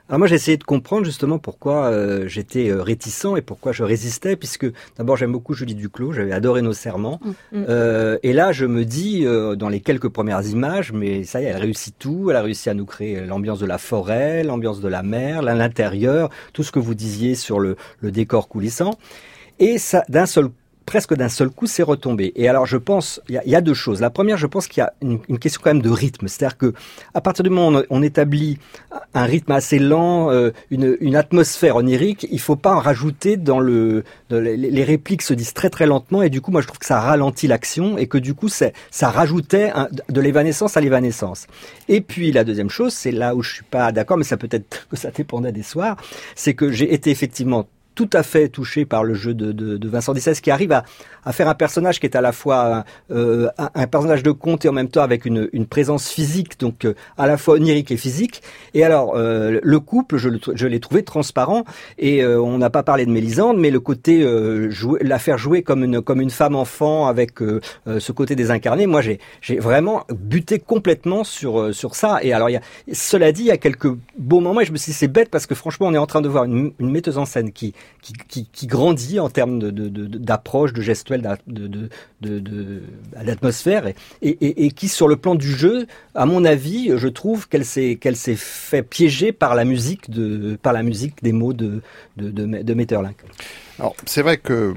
Alors moi j'ai essayé de comprendre justement pourquoi euh, j'étais euh, réticent et pourquoi je résistais, puisque d'abord j'aime beaucoup Julie Duclos, j'avais adoré Nos serments, mmh. euh, et là je me dis euh, dans les quelques premières images, mais ça y est, elle réussit tout, elle a réussi à nous créer l'ambiance de la forêt, l'ambiance de la mer, l'intérieur, tout ce que vous disiez sur le, le décor coulissant, et ça d'un seul presque d'un seul coup, c'est retombé. Et alors, je pense, il y, y a deux choses. La première, je pense qu'il y a une, une question quand même de rythme. C'est-à-dire que, à partir du moment où on, on établit un rythme assez lent, euh, une, une atmosphère onirique, il faut pas en rajouter dans le, dans les, les répliques se disent très très lentement, et du coup, moi, je trouve que ça ralentit l'action, et que du coup, c'est, ça rajoutait un, de l'évanescence à l'évanescence. Et puis, la deuxième chose, c'est là où je suis pas d'accord, mais ça peut être que ça dépendait des soirs, c'est que j'ai été effectivement tout à fait touché par le jeu de, de, de Vincent Dissès, qui arrive à, à faire un personnage qui est à la fois euh, un, un personnage de conte et en même temps avec une, une présence physique, donc euh, à la fois onirique et physique. Et alors, euh, le couple, je, le, je l'ai trouvé transparent, et euh, on n'a pas parlé de Mélisande, mais le côté euh, jouer, la faire jouer comme une comme une femme enfant avec euh, euh, ce côté désincarné, moi j'ai j'ai vraiment buté complètement sur euh, sur ça. Et alors, il y a, cela dit, il y a quelques beaux moments, et je me suis dit c'est bête parce que franchement, on est en train de voir une, une metteuse en scène qui Qui, qui, qui grandit en termes de, de, de, d'approche, de gestuelle, de, de, de, de, d'atmosphère, et, et, et qui, sur le plan du jeu, à mon avis, je trouve qu'elle s'est, qu'elle s'est fait piéger par la musique, de, par la musique des mots de, de, de, de Maeterlinck. Alors, c'est vrai que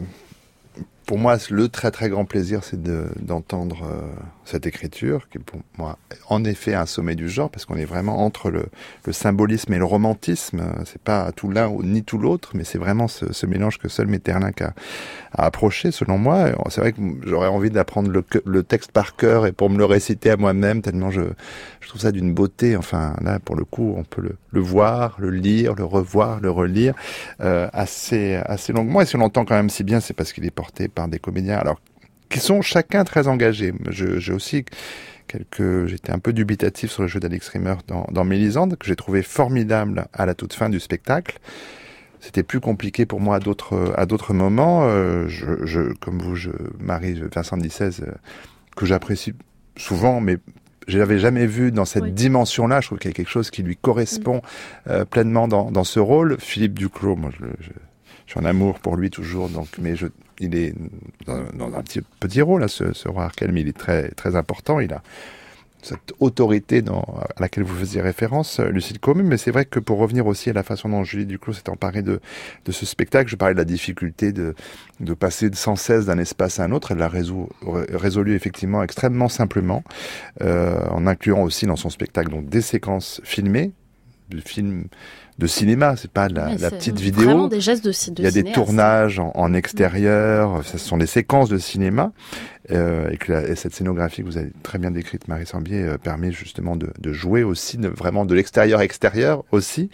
pour moi, le très très grand plaisir, c'est de, d'entendre euh, cette écriture, qui est pour moi, en effet, un sommet du genre, parce qu'on est vraiment entre le, le symbolisme et le romantisme. C'est pas tout l'un ou ni tout l'autre, mais c'est vraiment ce, ce mélange que seul Maeterlinck a, a approché, selon moi. C'est vrai que j'aurais envie d'apprendre le, le texte par cœur et pour me le réciter à moi-même, tellement je, je trouve ça d'une beauté. Enfin, là, pour le coup, on peut le, le voir, le lire, le revoir, le relire, euh, assez, assez longuement. Et si on l'entend quand même si bien, c'est parce qu'il est porté par des comédiens, alors qui sont chacun très engagés. Je, j'ai aussi quelques, j'étais un peu dubitatif sur le jeu d'Alex Rimer dans, dans Mélisande, que j'ai trouvé formidable à la toute fin du spectacle. C'était plus compliqué pour moi à d'autres, à d'autres moments. Euh, je, je, comme vous, je marie Vincent Dissès, euh, que j'apprécie souvent, mais je l'avais jamais vu dans cette oui. dimension-là. Je trouve qu'il y a quelque chose qui lui correspond mmh. euh, pleinement dans, dans ce rôle. Philippe Duclos, moi, je, je, je suis en amour pour lui toujours, donc, mais je, il est dans, dans un petit, petit rôle, là, ce, ce roi Arkel, mais il est très, très important. Il a cette autorité dans, à laquelle vous faisiez référence, Lucille Commune, mais c'est vrai que pour revenir aussi à la façon dont Julie Duclos s'est emparée de, de ce spectacle, je parlais de la difficulté de, de passer sans cesse d'un espace à un autre. Elle l'a résolu, résolu effectivement extrêmement simplement, euh, en incluant aussi dans son spectacle donc des séquences filmées, du film de cinéma, c'est pas la, la petite vidéo. Vraiment des gestes de, de cinéma. Il y a des tournages en, en extérieur, ce sont des séquences de cinéma, euh, et que la, et cette scénographie que vous avez très bien décrite, Marie Sambier, euh, permet justement de, de jouer aussi, de, vraiment de l'extérieur extérieur aussi.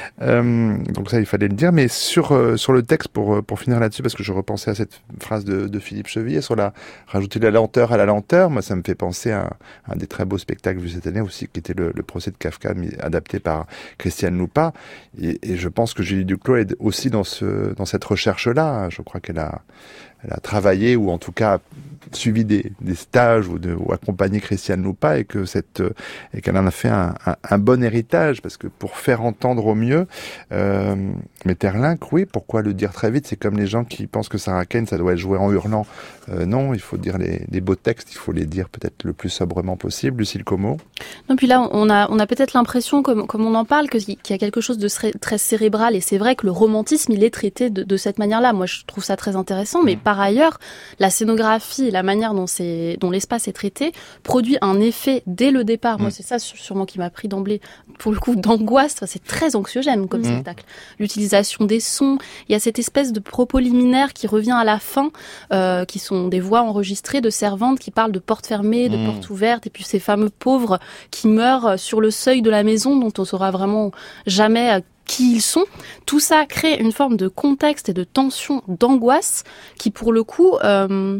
Euh, donc ça, il fallait le dire. Mais sur euh, sur le texte, pour pour finir là-dessus, parce que je repensais à cette phrase de, de Philippe Chevillet sur la rajouter de la lenteur à la lenteur. Moi, ça me fait penser à, à un des très beaux spectacles vus cette année aussi, qui était le, le procès de Kafka, adapté par Christiane Loupa. Et, et je pense que Julie Duclos est aussi dans ce dans cette recherche-là. Je crois qu'elle a elle a travaillé ou en tout cas suivi des, des stages ou, de, ou accompagné Christiane Loupa, et que cette et qu'elle en a fait un, un, un bon héritage, parce que pour faire entendre au mieux euh, Maeterlinck, oui, pourquoi le dire très vite? C'est comme les gens qui pensent que Sarah Kane ça doit être joué en hurlant. Euh, non, il faut dire les, les beaux textes, il faut les dire peut-être le plus sobrement possible. Lucille Como. Non, puis là on a on a peut-être l'impression, comme comme on en parle, que, qu'il y a quelque chose de très cérébral, et c'est vrai que le romantisme il est traité de, de cette manière-là. Moi je trouve ça très intéressant, mais mmh. par ailleurs la scénographie, la manière dont c'est dont l'espace est traité produit un effet dès le départ. Mmh. Moi c'est ça sûrement qui m'a pris d'emblée pour le coup d'angoisse. C'est très anxiogène comme mmh. spectacle. L'utilisation des sons, il y a cette espèce de propos liminaire qui revient à la fin, euh, qui sont des voix enregistrées de servantes qui parlent de portes fermées, de mmh. portes ouvertes, et puis ces fameux pauvres qui meurent sur le seuil de la maison dont on saura vraiment jamais qui ils sont. Tout ça crée une forme de contexte et de tension, d'angoisse qui pour le coup euh,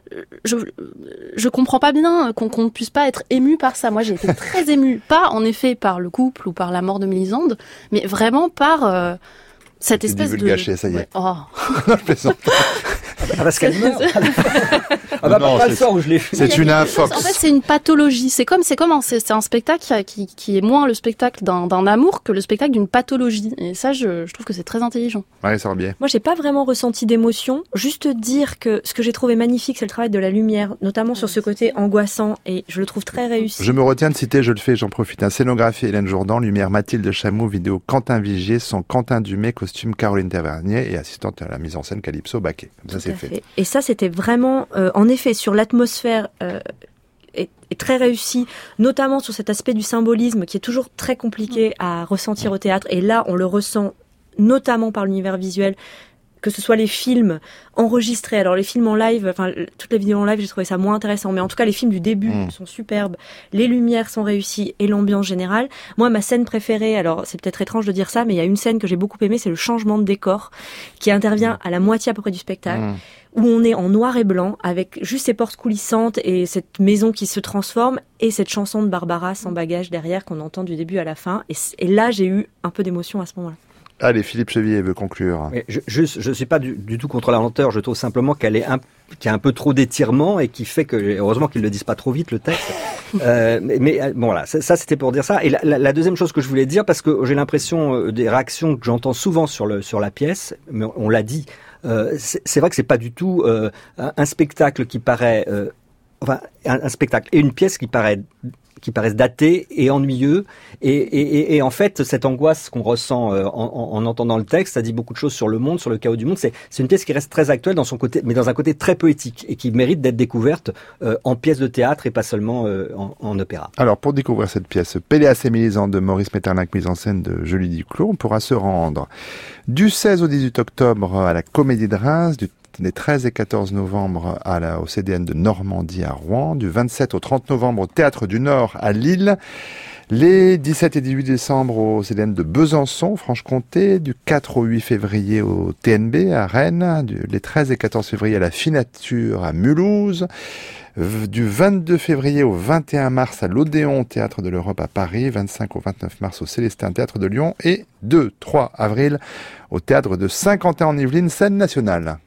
je je comprends pas bien qu'on qu'on ne puisse pas être ému par ça. Moi j'ai été très émue, pas en effet par le couple ou par la mort de Mélisande, mais vraiment par euh, cette espèce de... Gâché, ça y est. Ouais. Oh. Je plaisante. Ah, parce qu'elle meurt. Ah bah, Non, pas c'est- le soir où je l'ai fait. C'est une En infox. fait, c'est une pathologie. C'est comme, c'est comme un, c'est, c'est un spectacle qui, qui, qui est moins le spectacle d'un, d'un amour que le spectacle d'une pathologie. Et ça, je, je trouve que c'est très intelligent. Marie Sorbier. Moi, j'ai pas vraiment ressenti d'émotion. Juste dire que ce que j'ai trouvé magnifique, c'est le travail de la lumière, notamment sur ce côté angoissant, et je le trouve très réussi. Je me retiens de citer, je le fais, j'en profite. Un scénographie Hélène Jourdan, lumière Mathilde Chameau, vidéo Quentin Vigier, son Quentin Dumay, costume Caroline Tavernier et assistante à la mise en scène Calypso Baquet. Comme ça, Tout c'est à fait. fait. Et ça, c'était vraiment, euh, en effet, sur l'atmosphère euh, est, est très réussi, notamment sur cet aspect du symbolisme qui est toujours très compliqué à ressentir au théâtre. Et là, on le ressent notamment par l'univers visuel, que ce soit les films enregistrés. Alors les films en live, enfin toutes les vidéos en live, j'ai trouvé ça moins intéressant. Mais en tout cas, les films du début Mmh. sont superbes. Les lumières sont réussies et l'ambiance générale. Moi, ma scène préférée, alors c'est peut-être étrange de dire ça, mais il y a une scène que j'ai beaucoup aimée, c'est le changement de décor qui intervient à la moitié à peu près du spectacle. Mmh. Où on est en noir et blanc, avec juste ces portes coulissantes et cette maison qui se transforme, et cette chanson de Barbara sans bagage derrière qu'on entend du début à la fin. Et, c- et là, j'ai eu un peu d'émotion à ce moment-là. Allez, Philippe Chevillet veut conclure. Mais je, je, je suis pas du, du tout contre la lenteur. Je trouve simplement qu'elle est un, qu'il y a un peu trop d'étirement et qui fait que, heureusement qu'ils le disent pas trop vite le texte. euh, mais, mais bon voilà, ça, ça c'était pour dire ça. Et la, la, la deuxième chose que je voulais dire, parce que j'ai l'impression euh, des réactions que j'entends souvent sur le sur la pièce, mais on l'a dit. Euh, c'est, c'est vrai que c'est pas du tout euh, un, un spectacle qui paraît, euh, enfin un, un spectacle et une pièce qui paraît qui paraissent datés et ennuyeux. Et, et, et, et en fait, cette angoisse qu'on ressent euh, en, en, en entendant le texte, ça dit beaucoup de choses sur le monde, sur le chaos du monde. C'est, c'est une pièce qui reste très actuelle dans son côté, mais dans un côté très poétique et qui mérite d'être découverte euh, en pièce de théâtre et pas seulement euh, en, en opéra. Alors, pour découvrir cette pièce, Péléas et Mélisande de Maurice Maeterlinck, mise en scène de Julie Duclos, on pourra se rendre du seize au dix-huit octobre à la Comédie de Reims, du des treize et quatorze novembre à la, au C D N de Normandie à Rouen, du vingt-sept au trente novembre au Théâtre du Nord à Lille, les dix-sept et dix-huit décembre au C D N de Besançon, Franche-Comté, du quatre au huit février au T N B à Rennes, du, les treize et quatorze février à la Finature à Mulhouse, du vingt-deux février au vingt et un mars à l'Odéon Théâtre de l'Europe à Paris, vingt-cinq au vingt-neuf mars au Célestin Théâtre de Lyon et deux trois avril au Théâtre de Saint-Quentin en Yvelines, scène nationale.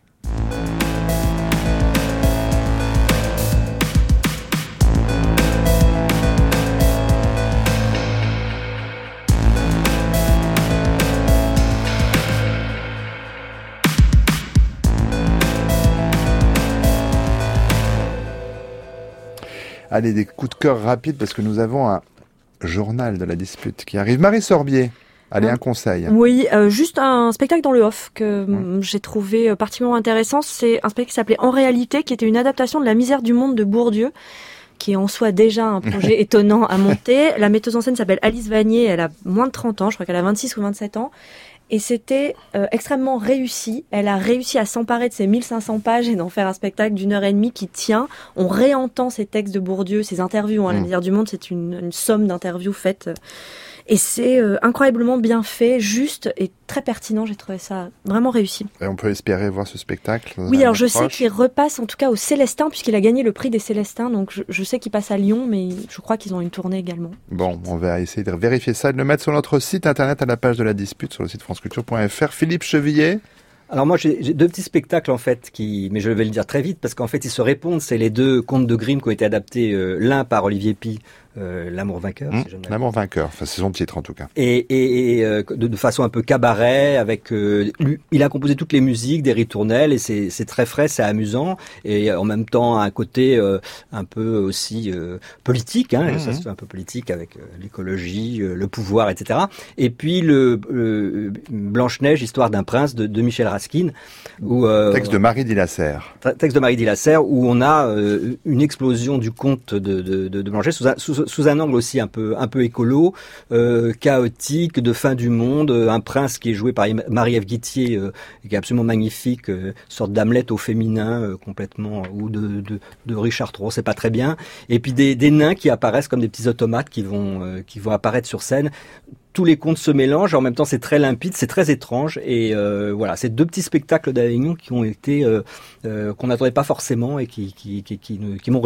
Allez, des coups de cœur rapides parce que nous avons un journal de la dispute qui arrive. Marie Sorbier, allez, un conseil. Oui, euh, juste un spectacle dans le off que mmh. j'ai trouvé euh, particulièrement intéressant. C'est un spectacle qui s'appelait En réalité, qui était une adaptation de La misère du monde de Bourdieu, qui est en soi déjà un projet étonnant à monter. La metteuse en scène s'appelle Alice Vanier, elle a moins de trente ans, je crois qu'elle a vingt-six ou vingt-sept ans. Et c'était euh, extrêmement réussi. Elle a réussi à s'emparer de ces mille cinq cents pages et d'en faire un spectacle d'une heure et demie qui tient. On réentend ces textes de Bourdieu, ces interviews. Hein. Mmh. La misère du monde, c'est une, une somme d'interviews faites. Et c'est euh, incroyablement bien fait, juste et très pertinent. J'ai trouvé ça vraiment réussi. Et on peut espérer voir ce spectacle. Oui, alors je sais qu'il repasse en tout cas au Célestin, puisqu'il a gagné le prix des Célestins. Donc je, je sais qu'il passe à Lyon, mais je crois qu'ils ont une tournée également. Bon, on va essayer de vérifier ça et de le mettre sur notre site internet à la page de la dispute sur le site franceculture point f r. Philippe Chevillet. Alors moi j'ai, j'ai deux petits spectacles en fait qui, mais je vais le dire très vite parce qu'en fait ils se répondent. C'est les deux contes de Grimm qui ont été adaptés, euh, l'un par Olivier Py, euh, L'amour vainqueur. Mmh, si L'amour vainqueur, enfin c'est son titre en tout cas. Et, et, et euh, de, de façon un peu cabaret, avec euh, lui, il a composé toutes les musiques des ritournelles et c'est, c'est très frais, c'est amusant et en même temps un côté euh, un peu aussi euh, politique. Hein, mmh. Ça se fait un peu politique avec euh, l'écologie, euh, le pouvoir, et cetera. Et puis le, le Blanche-Neige, histoire d'un prince de, de Michel Raskin. Où, euh, texte de Marie Dillasserre. Texte de Marie Dillasserre où on a euh, une explosion du conte de, de, de, de Blanche-Neige sous un, sous, sous un angle aussi un peu, un peu écolo, euh, chaotique, de fin du monde, un prince qui est joué par Marie-Ève Guittier, euh, qui est absolument magnifique, euh, sorte d'Hamlet au féminin, euh, complètement, ou de, de, de Richard trois, c'est pas très bien. Et puis des, des nains qui apparaissent comme des petits automates qui vont, euh, qui vont apparaître sur scène. Tous les contes se mélangent, en même temps c'est très limpide, c'est très étrange, et euh, voilà, c'est deux petits spectacles d'Avignon qui ont été, euh, euh, qu'on n'attendait pas forcément et qui, qui, qui, qui, qui m'ont réjoui.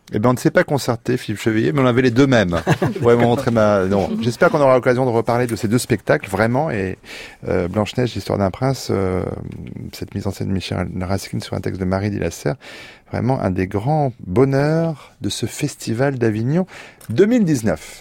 Eh ben, on ne s'est pas concerté, Philippe Chevillier, mais on avait les deux mêmes. Je pourrais vous montrer ma... Non. J'espère qu'on aura l'occasion de reparler de ces deux spectacles, vraiment. Et euh, Blanche-Neige, l'histoire d'un prince, euh, cette mise en scène de Michel Raskin sur un texte de Marie Dillasser, vraiment un des grands bonheurs de ce festival d'Avignon deux mille dix-neuf.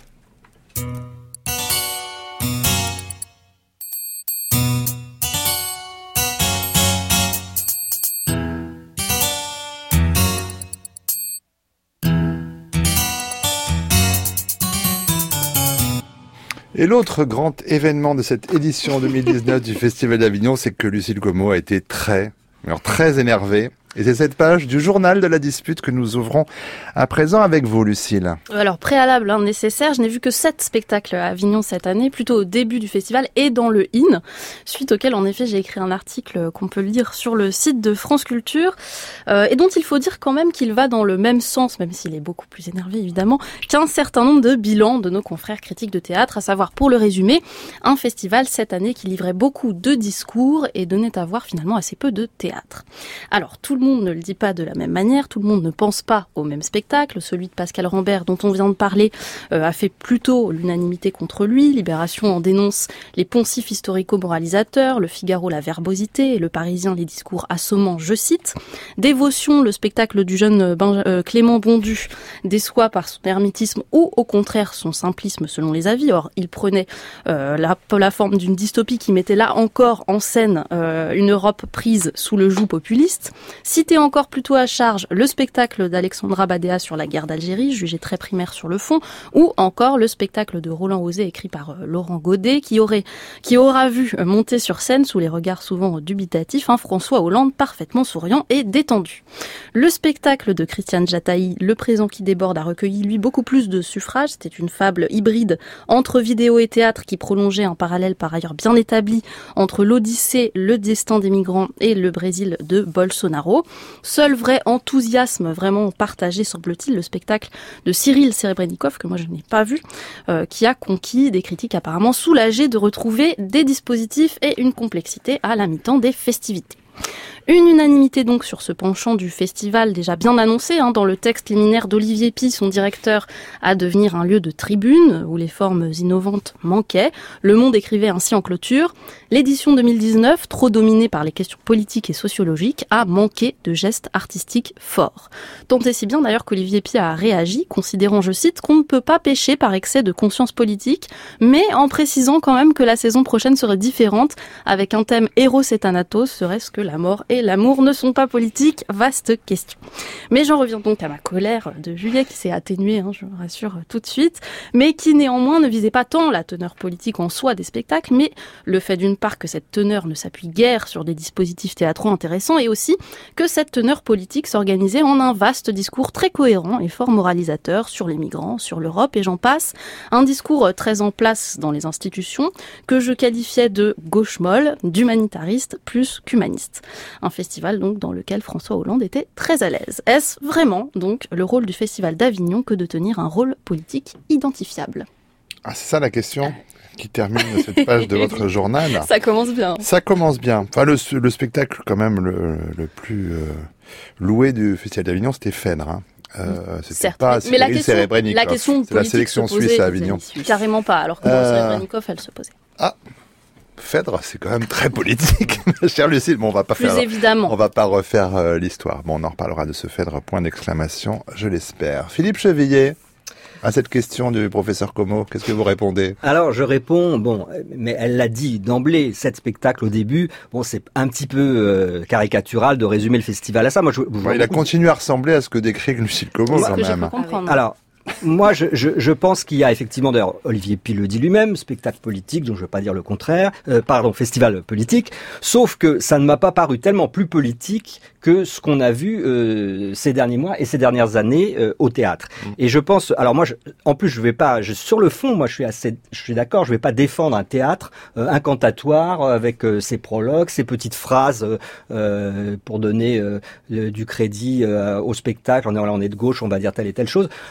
Et l'autre grand événement de cette édition deux mille dix-neuf du Festival d'Avignon, c'est que Lucille Como a été très, alors très énervée. Et c'est cette page du journal de la dispute que nous ouvrons à présent avec vous, Lucille. Alors, préalable hein, nécessaire, je n'ai vu que sept spectacles à Avignon cette année, plutôt au début du festival et dans le I N, suite auquel, en effet, j'ai écrit un article qu'on peut lire sur le site de France Culture, euh, et dont il faut dire quand même qu'il va dans le même sens, même s'il est beaucoup plus énervé, évidemment, qu'un certain nombre de bilans de nos confrères critiques de théâtre, à savoir, pour le résumer, un festival cette année qui livrait beaucoup de discours et donnait à voir finalement assez peu de théâtre. Alors, tout le Tout le monde ne le dit pas de la même manière, tout le monde ne pense pas au même spectacle. Celui de Pascal Rambert, dont on vient de parler, euh, a fait plutôt l'unanimité contre lui. Libération en dénonce les poncifs historico-moralisateurs, Le Figaro la verbosité et Le Parisien les discours assommants, je cite. Dévotion, le spectacle du jeune ben, euh, Clément Bondu, déçoit par son hermétisme ou au contraire son simplisme selon les avis. Or, il prenait euh, la, la forme d'une dystopie qui mettait là encore en scène euh, une Europe prise sous le joug populiste. Cité encore plutôt à charge le spectacle d'Alexandra Badea sur la guerre d'Algérie, jugé très primaire sur le fond, ou encore le spectacle de Roland Osé écrit par euh, Laurent Godet, qui aurait, qui aura vu euh, monter sur scène, sous les regards souvent dubitatifs, un François Hollande parfaitement souriant et détendu. Le spectacle de Christiane Jataï, Le présent qui déborde, a recueilli lui beaucoup plus de suffrages. C'était une fable hybride entre vidéo et théâtre qui prolongeait un parallèle par ailleurs bien établi entre l'Odyssée, le destin des migrants et le Brésil de Bolsonaro. Seul vrai enthousiasme vraiment partagé, semble-t-il, le spectacle de Cyril Serebrennikov, que moi je n'ai pas vu, euh, qui a conquis des critiques apparemment soulagées de retrouver des dispositifs et une complexité à la mi-temps des festivités. Une unanimité donc sur ce penchant du festival déjà bien annoncé hein, dans le texte liminaire d'Olivier Py, son directeur, à devenir un lieu de tribune où les formes innovantes manquaient. Le Monde écrivait ainsi en clôture: l'édition deux mille dix-neuf, trop dominée par les questions politiques et sociologiques, a manqué de gestes artistiques forts. Tant et si bien d'ailleurs qu'Olivier Py a réagi, considérant, je cite, qu'on ne peut pas pécher par excès de conscience politique, mais en précisant quand même que la saison prochaine serait différente, avec un thème Eros et Thanatos, serait-ce que la mort et l'amour ne sont pas politiques, vaste question. Mais j'en reviens donc à ma colère de juillet qui s'est atténuée, hein, je vous rassure tout de suite, mais qui néanmoins ne visait pas tant la teneur politique en soi des spectacles, mais le fait d'une part que cette teneur ne s'appuie guère sur des dispositifs théâtraux intéressants et aussi que cette teneur politique s'organisait en un vaste discours très cohérent et fort moralisateur sur les migrants, sur l'Europe et j'en passe. Un discours très en place dans les institutions que je qualifiais de gauche molle, d'humanitariste plus qu'humaniste. Un festival donc dans lequel François Hollande était très à l'aise. Est-ce vraiment donc le rôle du Festival d'Avignon que de tenir un rôle politique identifiable ? Ah, c'est ça la question qui termine cette page de votre journal. Ça commence bien. Ça commence bien. Enfin, le, le spectacle quand même le, le plus euh, loué du Festival d'Avignon, c'était Phèdre. Hein. Euh, c'était Certes, pas mais la question, la question c'est la sélection se posait, suisse à Avignon. Carrément pas, alors que dans euh... Serebrennikov, elle se posait. Ah, Phèdre, c'est quand même très politique, chère Lucille. Bon, on va pas Plus faire, évidemment. on va pas refaire euh, l'histoire. Bon, on en reparlera de ce Phèdre, point d'exclamation, je l'espère. Philippe Chevillier, à cette question du professeur Como, qu'est-ce que vous répondez ? Alors, je réponds, bon, mais elle l'a dit d'emblée, sept spectacles au début, bon, c'est un petit peu euh, caricatural de résumer le festival à ça. Moi, je, je bon, il a continué à ressembler à ce que décrit Lucille Como, moi, quand que même. Alors, moi, je, je, je pense qu'il y a effectivement, d'ailleurs, Olivier Py le dit lui-même, spectacle politique, dont je ne veux pas dire le contraire, euh, pardon, festival politique, sauf que ça ne m'a pas paru tellement plus politique que ce qu'on a vu euh, ces derniers mois et ces dernières années euh, au théâtre. Mmh. Et je pense, alors moi, je, en plus, je vais pas, je, sur le fond, moi, je suis assez, je suis d'accord, je vais pas défendre un théâtre euh, incantatoire avec euh, ses prologues, ses petites phrases euh, pour donner euh, le, du crédit euh, au spectacle. On est, on est de gauche, on va dire telle et telle chose. Le lendemain,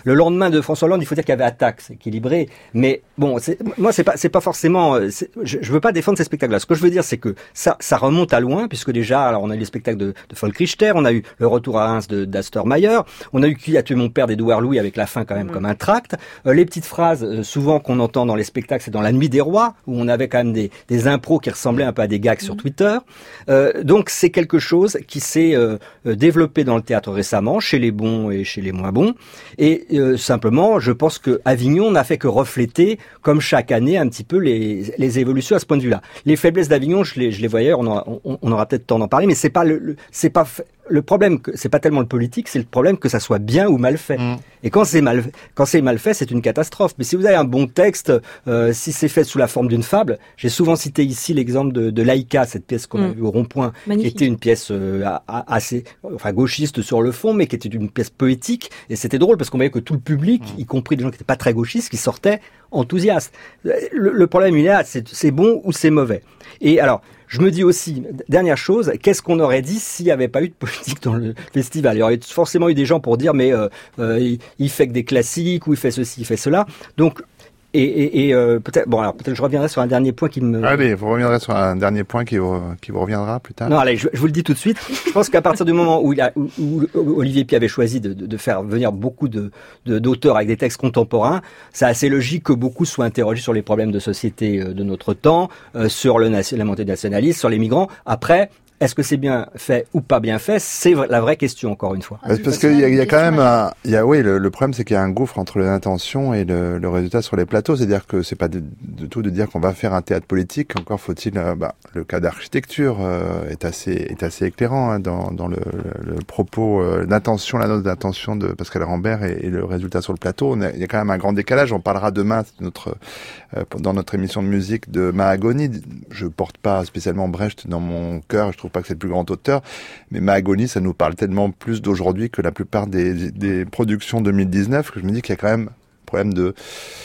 lendemain de François Hollande, il faut dire qu'il y avait attaque, c'est équilibré. Mais bon, c'est, moi, c'est pas, c'est pas forcément. C'est, je, je veux pas défendre ces spectacles-là. Ce que je veux dire, c'est que ça, ça remonte à loin, puisque déjà, alors on a eu les spectacles de, de Folk Richter, on a eu le retour à Reims de d'Astor Mayer, on a eu Qui a tué mon père d'Édouard Louis avec la fin quand même mmh. comme un tract. Euh, les petites phrases, euh, souvent qu'on entend dans les spectacles, c'est dans La Nuit des Rois, où on avait quand même des, des impros qui ressemblaient un peu à des gags mmh. sur Twitter. Euh, donc c'est quelque chose qui s'est euh, développé dans le théâtre récemment, chez les bons et chez les moins bons. Et euh, simplement, je pense que Avignon n'a fait que refléter, comme chaque année, un petit peu les, les évolutions à ce point de vue-là. Les faiblesses d'Avignon, je les, je les voyais, on aura, on, on aura peut-être temps d'en parler, mais c'est pas le, le c'est pas le problème, que c'est pas tellement le politique, c'est le problème que ça soit bien ou mal fait. Mmh. Et quand c'est mal, quand c'est mal fait, c'est une catastrophe. Mais si vous avez un bon texte, euh, si c'est fait sous la forme d'une fable, j'ai souvent cité ici l'exemple de, de Laïka, cette pièce qu'on mmh. a vue au Rond-Point, Magnifique. Qui était une pièce euh, assez, enfin gauchiste sur le fond, mais qui était une pièce poétique. Et c'était drôle parce qu'on voyait que tout le public, mmh. y compris des gens qui n'étaient pas très gauchistes, qui sortaient enthousiastes. Le, le problème, il est là, c'est, c'est bon ou c'est mauvais. Et alors, je me dis aussi, dernière chose, qu'est-ce qu'on aurait dit s'il n'y avait pas eu de politique dans le festival ? Il y aurait forcément eu des gens pour dire, mais euh, euh, il, il fait que des classiques, ou il fait ceci, il fait cela. Donc, et, et, et euh, peut-être, bon, alors peut-être je reviendrai sur un dernier point qui me. Allez, vous reviendrez sur un dernier point qui vous, qui vous reviendra plus tard. Non, allez, je, je vous le dis tout de suite. Je pense qu'à partir du moment où, il a, où, où Olivier Py avait choisi de, de, de faire venir beaucoup de, de, d'auteurs avec des textes contemporains, c'est assez logique que beaucoup soient interrogés sur les problèmes de société de notre temps, euh, sur le, la montée du nationalisme, sur les migrants. Après, est-ce que c'est bien fait ou pas bien fait ? C'est la vraie question, encore une fois. Parce, parce qu'il y a, il y a quand même un, il y a, oui, le, le problème, c'est qu'il y a un gouffre entre l'intention et le, le résultat sur les plateaux. C'est-à-dire que c'est pas de, de tout de dire qu'on va faire un théâtre politique. Encore faut-il, euh, bah, le cas d'architecture euh, est assez, est assez éclairant hein, dans, dans le, le, le propos euh, d'intention, la note d'intention de Pascal Rambert et, et le résultat sur le plateau. On a, il y a quand même un grand décalage. On parlera demain notre, euh, dans notre émission de musique de Mahagoni. Je porte pas spécialement Brecht dans mon cœur. Je trouve pas que c'est le plus grand auteur, mais Mahagoni, ça nous parle tellement plus d'aujourd'hui que la plupart des, des productions deux mille dix-neuf, que je me dis qu'il y a quand même un problème de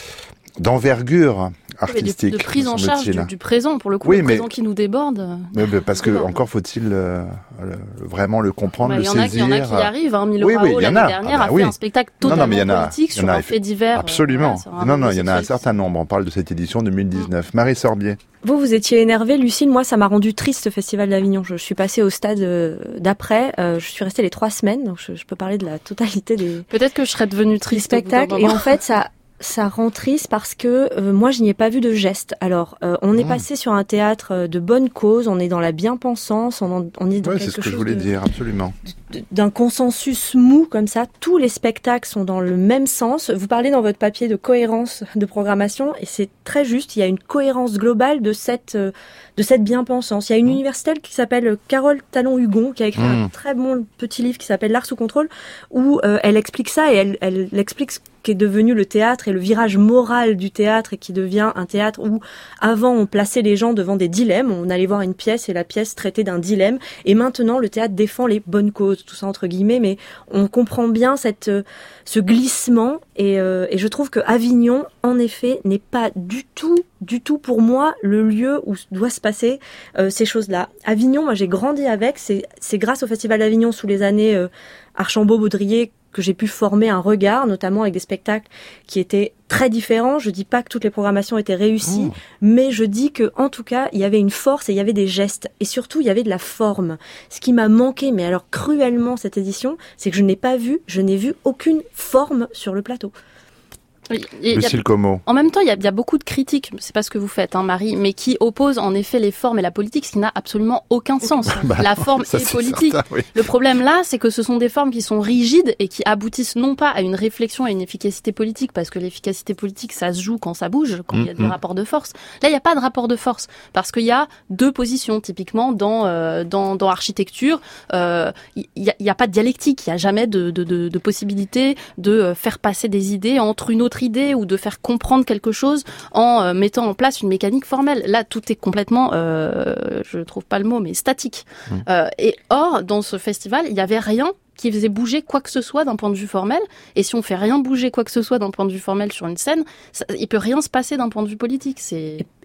d'envergure artistique. De, de prise en charge du, du présent, pour le coup, oui, le mais, présent qui nous déborde. Mais, mais parce que encore faut-il euh, le, vraiment le comprendre, bah, le saisir. Il y en a qui arrivent. Hein. Milo oui, oui, Rao, l'année dernière, ah, bah, a fait oui. un spectacle totalement non, non, mais politique a, sur un fait divers. Absolument. Euh, voilà, non, non, il y en a un certain nombre. On parle de cette édition deux mille dix-neuf. Mmh. Marie Sorbier. Vous, vous étiez énervée, Lucille. Moi, ça m'a rendu triste, ce Festival d'Avignon. Je, je suis passée au stade euh, d'après. Euh, je suis restée les trois semaines, donc je, je peux parler de la totalité des. Peut-être que je serais devenue triste. Spectacles. Et en fait, ça. Ça rend triste parce que euh, moi je n'y ai pas vu de geste. Alors euh, on est mmh. passé sur un théâtre de bonne cause, on est dans la bien-pensance, on, en, on est dans ouais, quelque chose. C'est ce que de, je voulais dire, absolument. De, d'un consensus mou comme ça. Tous les spectacles sont dans le même sens. Vous parlez dans votre papier de cohérence de programmation et c'est très juste. Il y a une cohérence globale de cette euh, de cette bien-pensance. Il y a une mmh. universitaire qui s'appelle Carole Talon-Hugon qui a écrit mmh. un très bon petit livre qui s'appelle L'Art sous contrôle où euh, elle explique ça et elle, elle, elle explique ce qu'est devenu le théâtre et le virage moral du théâtre et qui devient un théâtre où avant on plaçait les gens devant des dilemmes, on allait voir une pièce et la pièce traitait d'un dilemme et maintenant le théâtre défend les bonnes causes, tout ça entre guillemets, mais on comprend bien cette ce glissement et, euh, et je trouve que Avignon en effet n'est pas du tout du tout pour moi le lieu où doit se passer euh, ces choses-là. Avignon, moi j'ai grandi avec, c'est c'est grâce au Festival d'Avignon sous les années euh, Archambault-Baudrier que j'ai pu former un regard, notamment avec des spectacles qui étaient très différents. Je dis pas que toutes les programmations étaient réussies, mmh. mais je dis que, en tout cas, il y avait une force et il y avait des gestes. Et surtout, il y avait de la forme. Ce qui m'a manqué, mais alors cruellement cette édition, c'est que je n'ai pas vu, je n'ai vu aucune forme sur le plateau. Oui, et Lucille Como. En même temps, il y, a, il y a beaucoup de critiques, c'est pas ce que vous faites, hein, Marie, mais qui opposent en effet les formes et la politique, ce qui n'a absolument aucun sens. Bah, la forme ça, est politique. Certain, oui. Le problème là, c'est que ce sont des formes qui sont rigides et qui aboutissent non pas à une réflexion et une efficacité politique, parce que l'efficacité politique, ça se joue quand ça bouge, quand il mmh, y a des mmh. rapports de force. Là, il n'y a pas de rapport de force, parce qu'il y a deux positions, typiquement dans euh, dans, dans architecture, euh, il y, y a pas de dialectique, il y a jamais de, de, de, de possibilité de faire passer des idées entre une autre idée ou de faire comprendre quelque chose en euh, mettant en place une mécanique formelle. Là, tout est complètement, euh, je trouve pas le mot, mais statique. Mmh. Euh, et or, dans ce festival, il y avait rien qui faisait bouger quoi que ce soit d'un point de vue formel. Et si on fait rien bouger quoi que ce soit d'un point de vue formel sur une scène, ça, il peut rien se passer d'un point de vue politique. C'est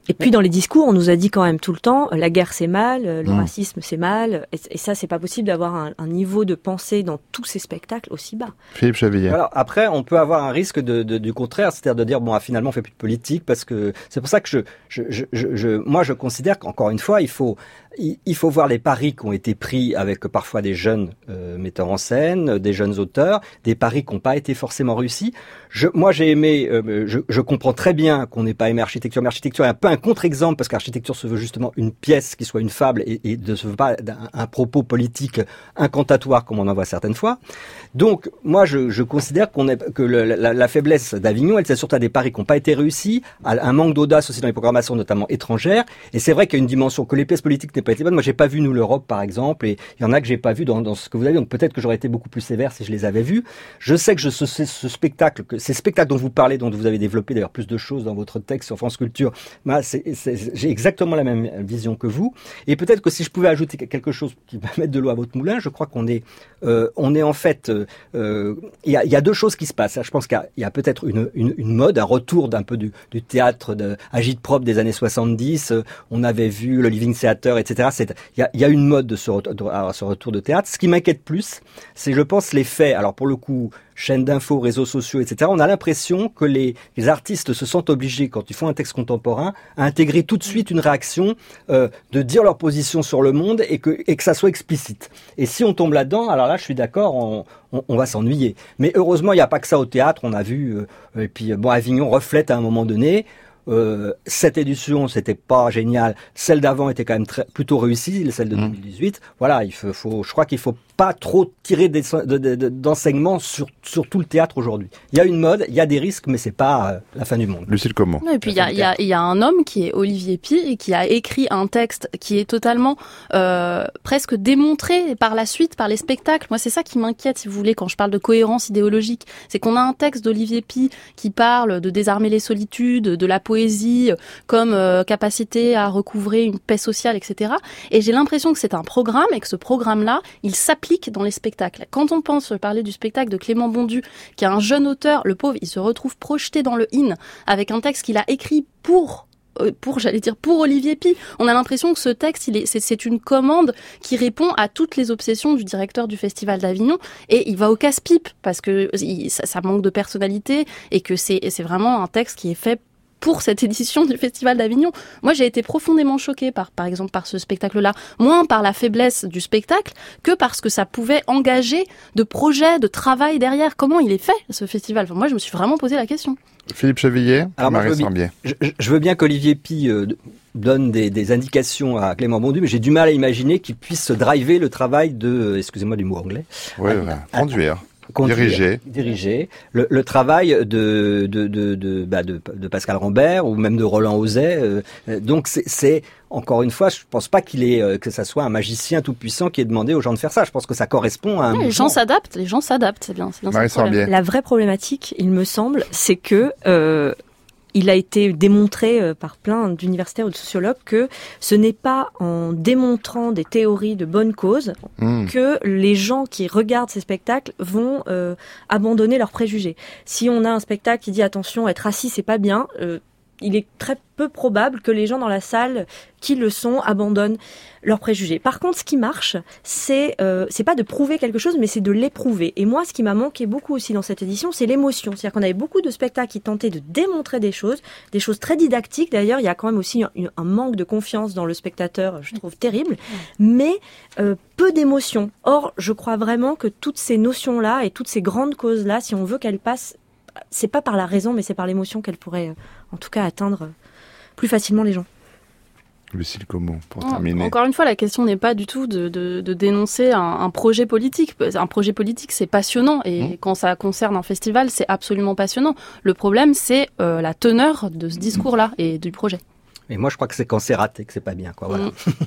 Et puis dans les discours, on nous a dit quand même tout le temps, la guerre c'est mal, le mmh. racisme c'est mal, et, et ça c'est pas possible d'avoir un, un niveau de pensée dans tous ces spectacles aussi bas. Philippe Chavillé. Alors après, on peut avoir un risque de, de, du contraire, c'est-à-dire de dire bon, ah, finalement on fait plus de politique parce que c'est pour ça que je, je, je, je, je moi je considère qu'encore une fois, il faut il faut voir les paris qui ont été pris avec parfois des jeunes euh, metteurs en scène, des jeunes auteurs, des paris qui n'ont pas été forcément réussis. Je, moi, j'ai aimé, euh, je, je comprends très bien qu'on n'ait pas aimé Architecture, mais Architecture est un peu un contre-exemple parce qu'Architecture se veut justement une pièce qui soit une fable et, et ne se veut pas un, un propos politique incantatoire comme on en voit certaines fois. Donc, moi, je, je considère qu'on est, que le, la, la faiblesse d'Avignon, elle c'est surtout à des paris qui n'ont pas été réussis, à un manque d'audace aussi dans les programmations, notamment étrangères. Et c'est vrai qu'il y a une dimension que les pièces politiques n'aient pas été bonnes. Moi, j'ai pas vu Nous l'Europe, par exemple, et il y en a que j'ai pas vu dans, dans ce que vous avez. Donc peut-être que j'aurais été beaucoup plus sévère si je les avais vus. Je sais que je, ce, ce spectacle, que ces spectacles dont vous parlez, dont vous avez développé d'ailleurs plus de choses dans votre texte sur France Culture, moi, c'est, c'est, j'ai exactement la même vision que vous. Et peut-être que si je pouvais ajouter quelque chose qui va mettre de l'eau à votre moulin, je crois qu'on est, euh, on est en fait, il euh, y, a, y a deux choses qui se passent. Je pense qu'il y a, y a peut-être une, une, une mode, un retour d'un peu du, du théâtre de agite-propre des années soixante-dix. On avait vu le Living Theater, et cetera. C'est, il y a, y a une mode de ce, de, de ce retour de théâtre. Ce qui m'inquiète plus, c'est, je pense, les faits. Alors pour le coup, chaînes d'infos, réseaux sociaux, et cetera. On a l'impression que les, les artistes se sentent obligés, quand ils font un texte contemporain, à intégrer tout de suite une réaction, euh, de dire leur position sur le monde et que, et que ça soit explicite. Et si on tombe là-dedans, alors là, je suis d'accord, on, on, on va s'ennuyer. Mais heureusement, il n'y a pas que ça au théâtre. On a vu, euh, et puis bon, Avignon reflète à un moment donné. Euh, cette édition, c'était pas génial. Celle d'avant était quand même très, plutôt réussie, celle de deux mille dix-huit. Voilà, il faut, faut, je crois qu'il faut pas trop tirer des, de, de, de, d'enseignements sur, sur tout le théâtre aujourd'hui. Il y a une mode, il y a des risques, mais c'est pas euh, la fin du monde. Lucille Comont. Et puis il y a, il y a, il y a un homme qui est Olivier Py et qui a écrit un texte qui est totalement euh, presque démontré par la suite, par les spectacles. Moi, c'est ça qui m'inquiète, si vous voulez, quand je parle de cohérence idéologique. C'est qu'on a un texte d'Olivier Py qui parle de désarmer les solitudes, de la poésie comme euh, capacité à recouvrer une paix sociale, et cetera. Et j'ai l'impression que c'est un programme et que ce programme-là, il s'applique dans les spectacles. Quand on pense, je parlais du spectacle de Clément Bondu, qui est un jeune auteur, le pauvre, il se retrouve projeté dans le in avec un texte qu'il a écrit pour pour, j'allais dire, pour Olivier Py. On a l'impression que ce texte, il est, c'est, c'est une commande qui répond à toutes les obsessions du directeur du Festival d'Avignon et il va au casse-pipe parce que il, ça, ça manque de personnalité et que c'est, c'est vraiment un texte qui est fait pour cette édition du Festival d'Avignon. Moi, j'ai été profondément choquée par, par exemple, par ce spectacle-là, moins par la faiblesse du spectacle que parce que ça pouvait engager de projets, de travail derrière. Comment il est fait, ce festival? Enfin, moi, je me suis vraiment posé la question. Philippe Chavillé, Marie Sorbier. Je, je veux bien qu'Olivier Py euh, donne des, des indications à Clément Bondu, mais j'ai du mal à imaginer qu'il puisse driver le travail de, excusez-moi du mot anglais. Oui, à, ouais, conduire. Conduire, diriger, diriger le, le travail de de de de, bah de de Pascal Rambert ou même de Roland Auzet. Euh, donc c'est, c'est encore une fois, je pense pas qu'il est euh, que ça soit un magicien tout puissant qui ait demandé aux gens de faire ça. Je pense que ça correspond à un. Ouais, les gens s'adaptent, les gens s'adaptent, c'est bien. C'est bien Marie Sorbier. La vraie problématique, il me semble, c'est que euh, il a été démontré par plein d'universitaires ou de sociologues que ce n'est pas en démontrant des théories de bonne cause mmh. que les gens qui regardent ces spectacles vont euh, abandonner leurs préjugés. Si on a un spectacle qui dit attention, être assis c'est pas bien, euh, il est très peu probable que les gens dans la salle qui le sont abandonnent leurs préjugés. Par contre, ce qui marche, c'est euh, c'est pas de prouver quelque chose, mais c'est de l'éprouver. Et moi, ce qui m'a manqué beaucoup aussi dans cette édition, c'est l'émotion. C'est-à-dire qu'on avait beaucoup de spectacles qui tentaient de démontrer des choses, des choses très didactiques. D'ailleurs, il y a quand même aussi un, un manque de confiance dans le spectateur, je trouve terrible, mais euh, peu d'émotion. Or, je crois vraiment que toutes ces notions-là et toutes ces grandes causes-là, si on veut qu'elles passent, c'est pas par la raison, mais c'est par l'émotion qu'elles pourraient, en tout cas, atteindre plus facilement les gens. Lucille Comont, pour non, terminer. Encore une fois, la question n'est pas du tout de, de, de dénoncer un, un projet politique. Un projet politique, c'est passionnant. Et mmh. quand ça concerne un festival, c'est absolument passionnant. Le problème, c'est euh, la teneur de ce discours-là et du projet. Et moi, je crois que c'est quand c'est raté que c'est pas bien, quoi. Voilà. Mmh.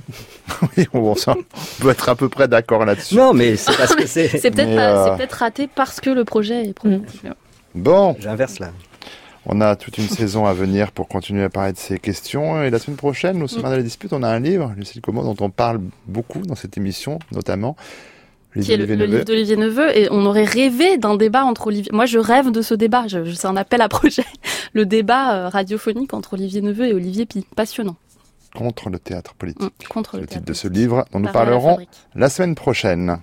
Oui, on, on peut être à peu près d'accord là-dessus. Non, mais c'est parce que c'est... c'est, peut-être mais pas, euh... c'est peut-être raté parce que le projet est problématique. Mmh. Bon. J'inverse là. On a toute une saison à venir pour continuer à parler de ces questions. Et la semaine prochaine, au sommet de la dispute, on a un livre, Lucille Comont, dont on parle beaucoup dans cette émission, notamment qui est le, le livre d'Olivier Neveu, et on aurait rêvé d'un débat entre Olivier... Moi, je rêve de ce débat, je, je, c'est un appel à projet, le débat euh, radiophonique entre Olivier Neveu et Olivier Pi, passionnant. Contre le théâtre politique. Mmh, contre le, le titre de ce livre dont nous Pareil parlerons la, la semaine prochaine.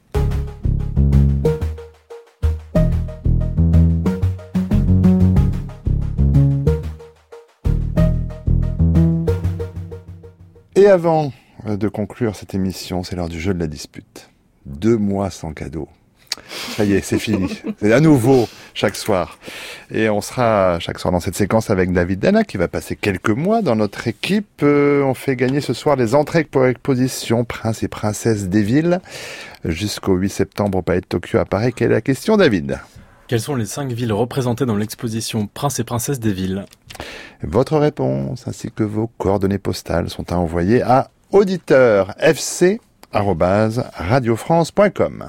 Et avant de conclure cette émission, c'est l'heure du jeu de la dispute. Deux mois sans cadeau. Ça y est, c'est fini. C'est à nouveau chaque soir. Et on sera chaque soir dans cette séquence avec David Dana qui va passer quelques mois dans notre équipe. Euh, on fait gagner ce soir les entrées pour l'exposition Prince et Princesse des villes jusqu'au huit septembre au Palais de Tokyo à Paris. Quelle est la question, David ? Quelles sont les cinq villes représentées dans l'exposition Prince et Princesse des villes ? Votre réponse ainsi que vos coordonnées postales sont à envoyer à auditeur f c arobase radio france point com.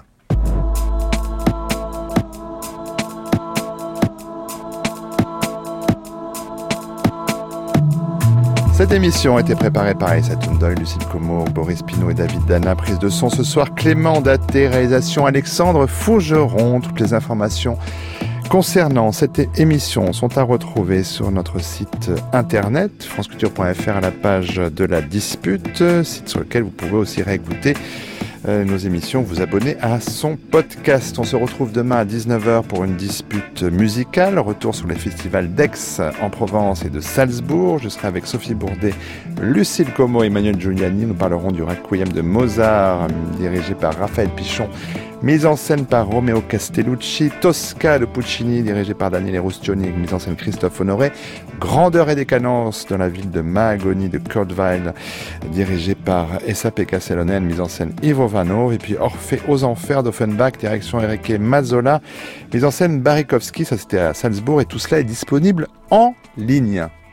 Cette émission a été préparée par Aïssa Toundoy, Lucille Como, Boris Pinault et David Dana. Prise de son ce soir, Clément Daté, réalisation Alexandre Fougeron. Toutes les informations concernant cette émission sont à retrouver sur notre site internet franceculture point f r à la page de la dispute, site sur lequel vous pouvez aussi réécouter euh, nos émissions, vous abonner à son podcast. On se retrouve demain à dix-neuf heures pour une dispute musicale, retour sur les festivals d'Aix en Provence et de Salzbourg. Je serai avec Sophie Bourdet, Lucille Como et Emmanuel Giuliani. Nous parlerons du Requiem de Mozart, dirigé par Raphaël Pichon, mise en scène par Romeo Castellucci. Tosca de Puccini, dirigé par Daniele Rustioni, mise en scène Christophe Honoré. Grandeur et décadence dans la ville de Mahagoni de Kurt Weill, dirigé par Essa-Pekka Salonen, mise en scène Ivo Vanov. Et puis Orphée aux Enfers d'Offenbach, direction Enrique Mazzola, mise en scène Barikowski. Ça c'était à Salzbourg et tout cela est disponible en ligne.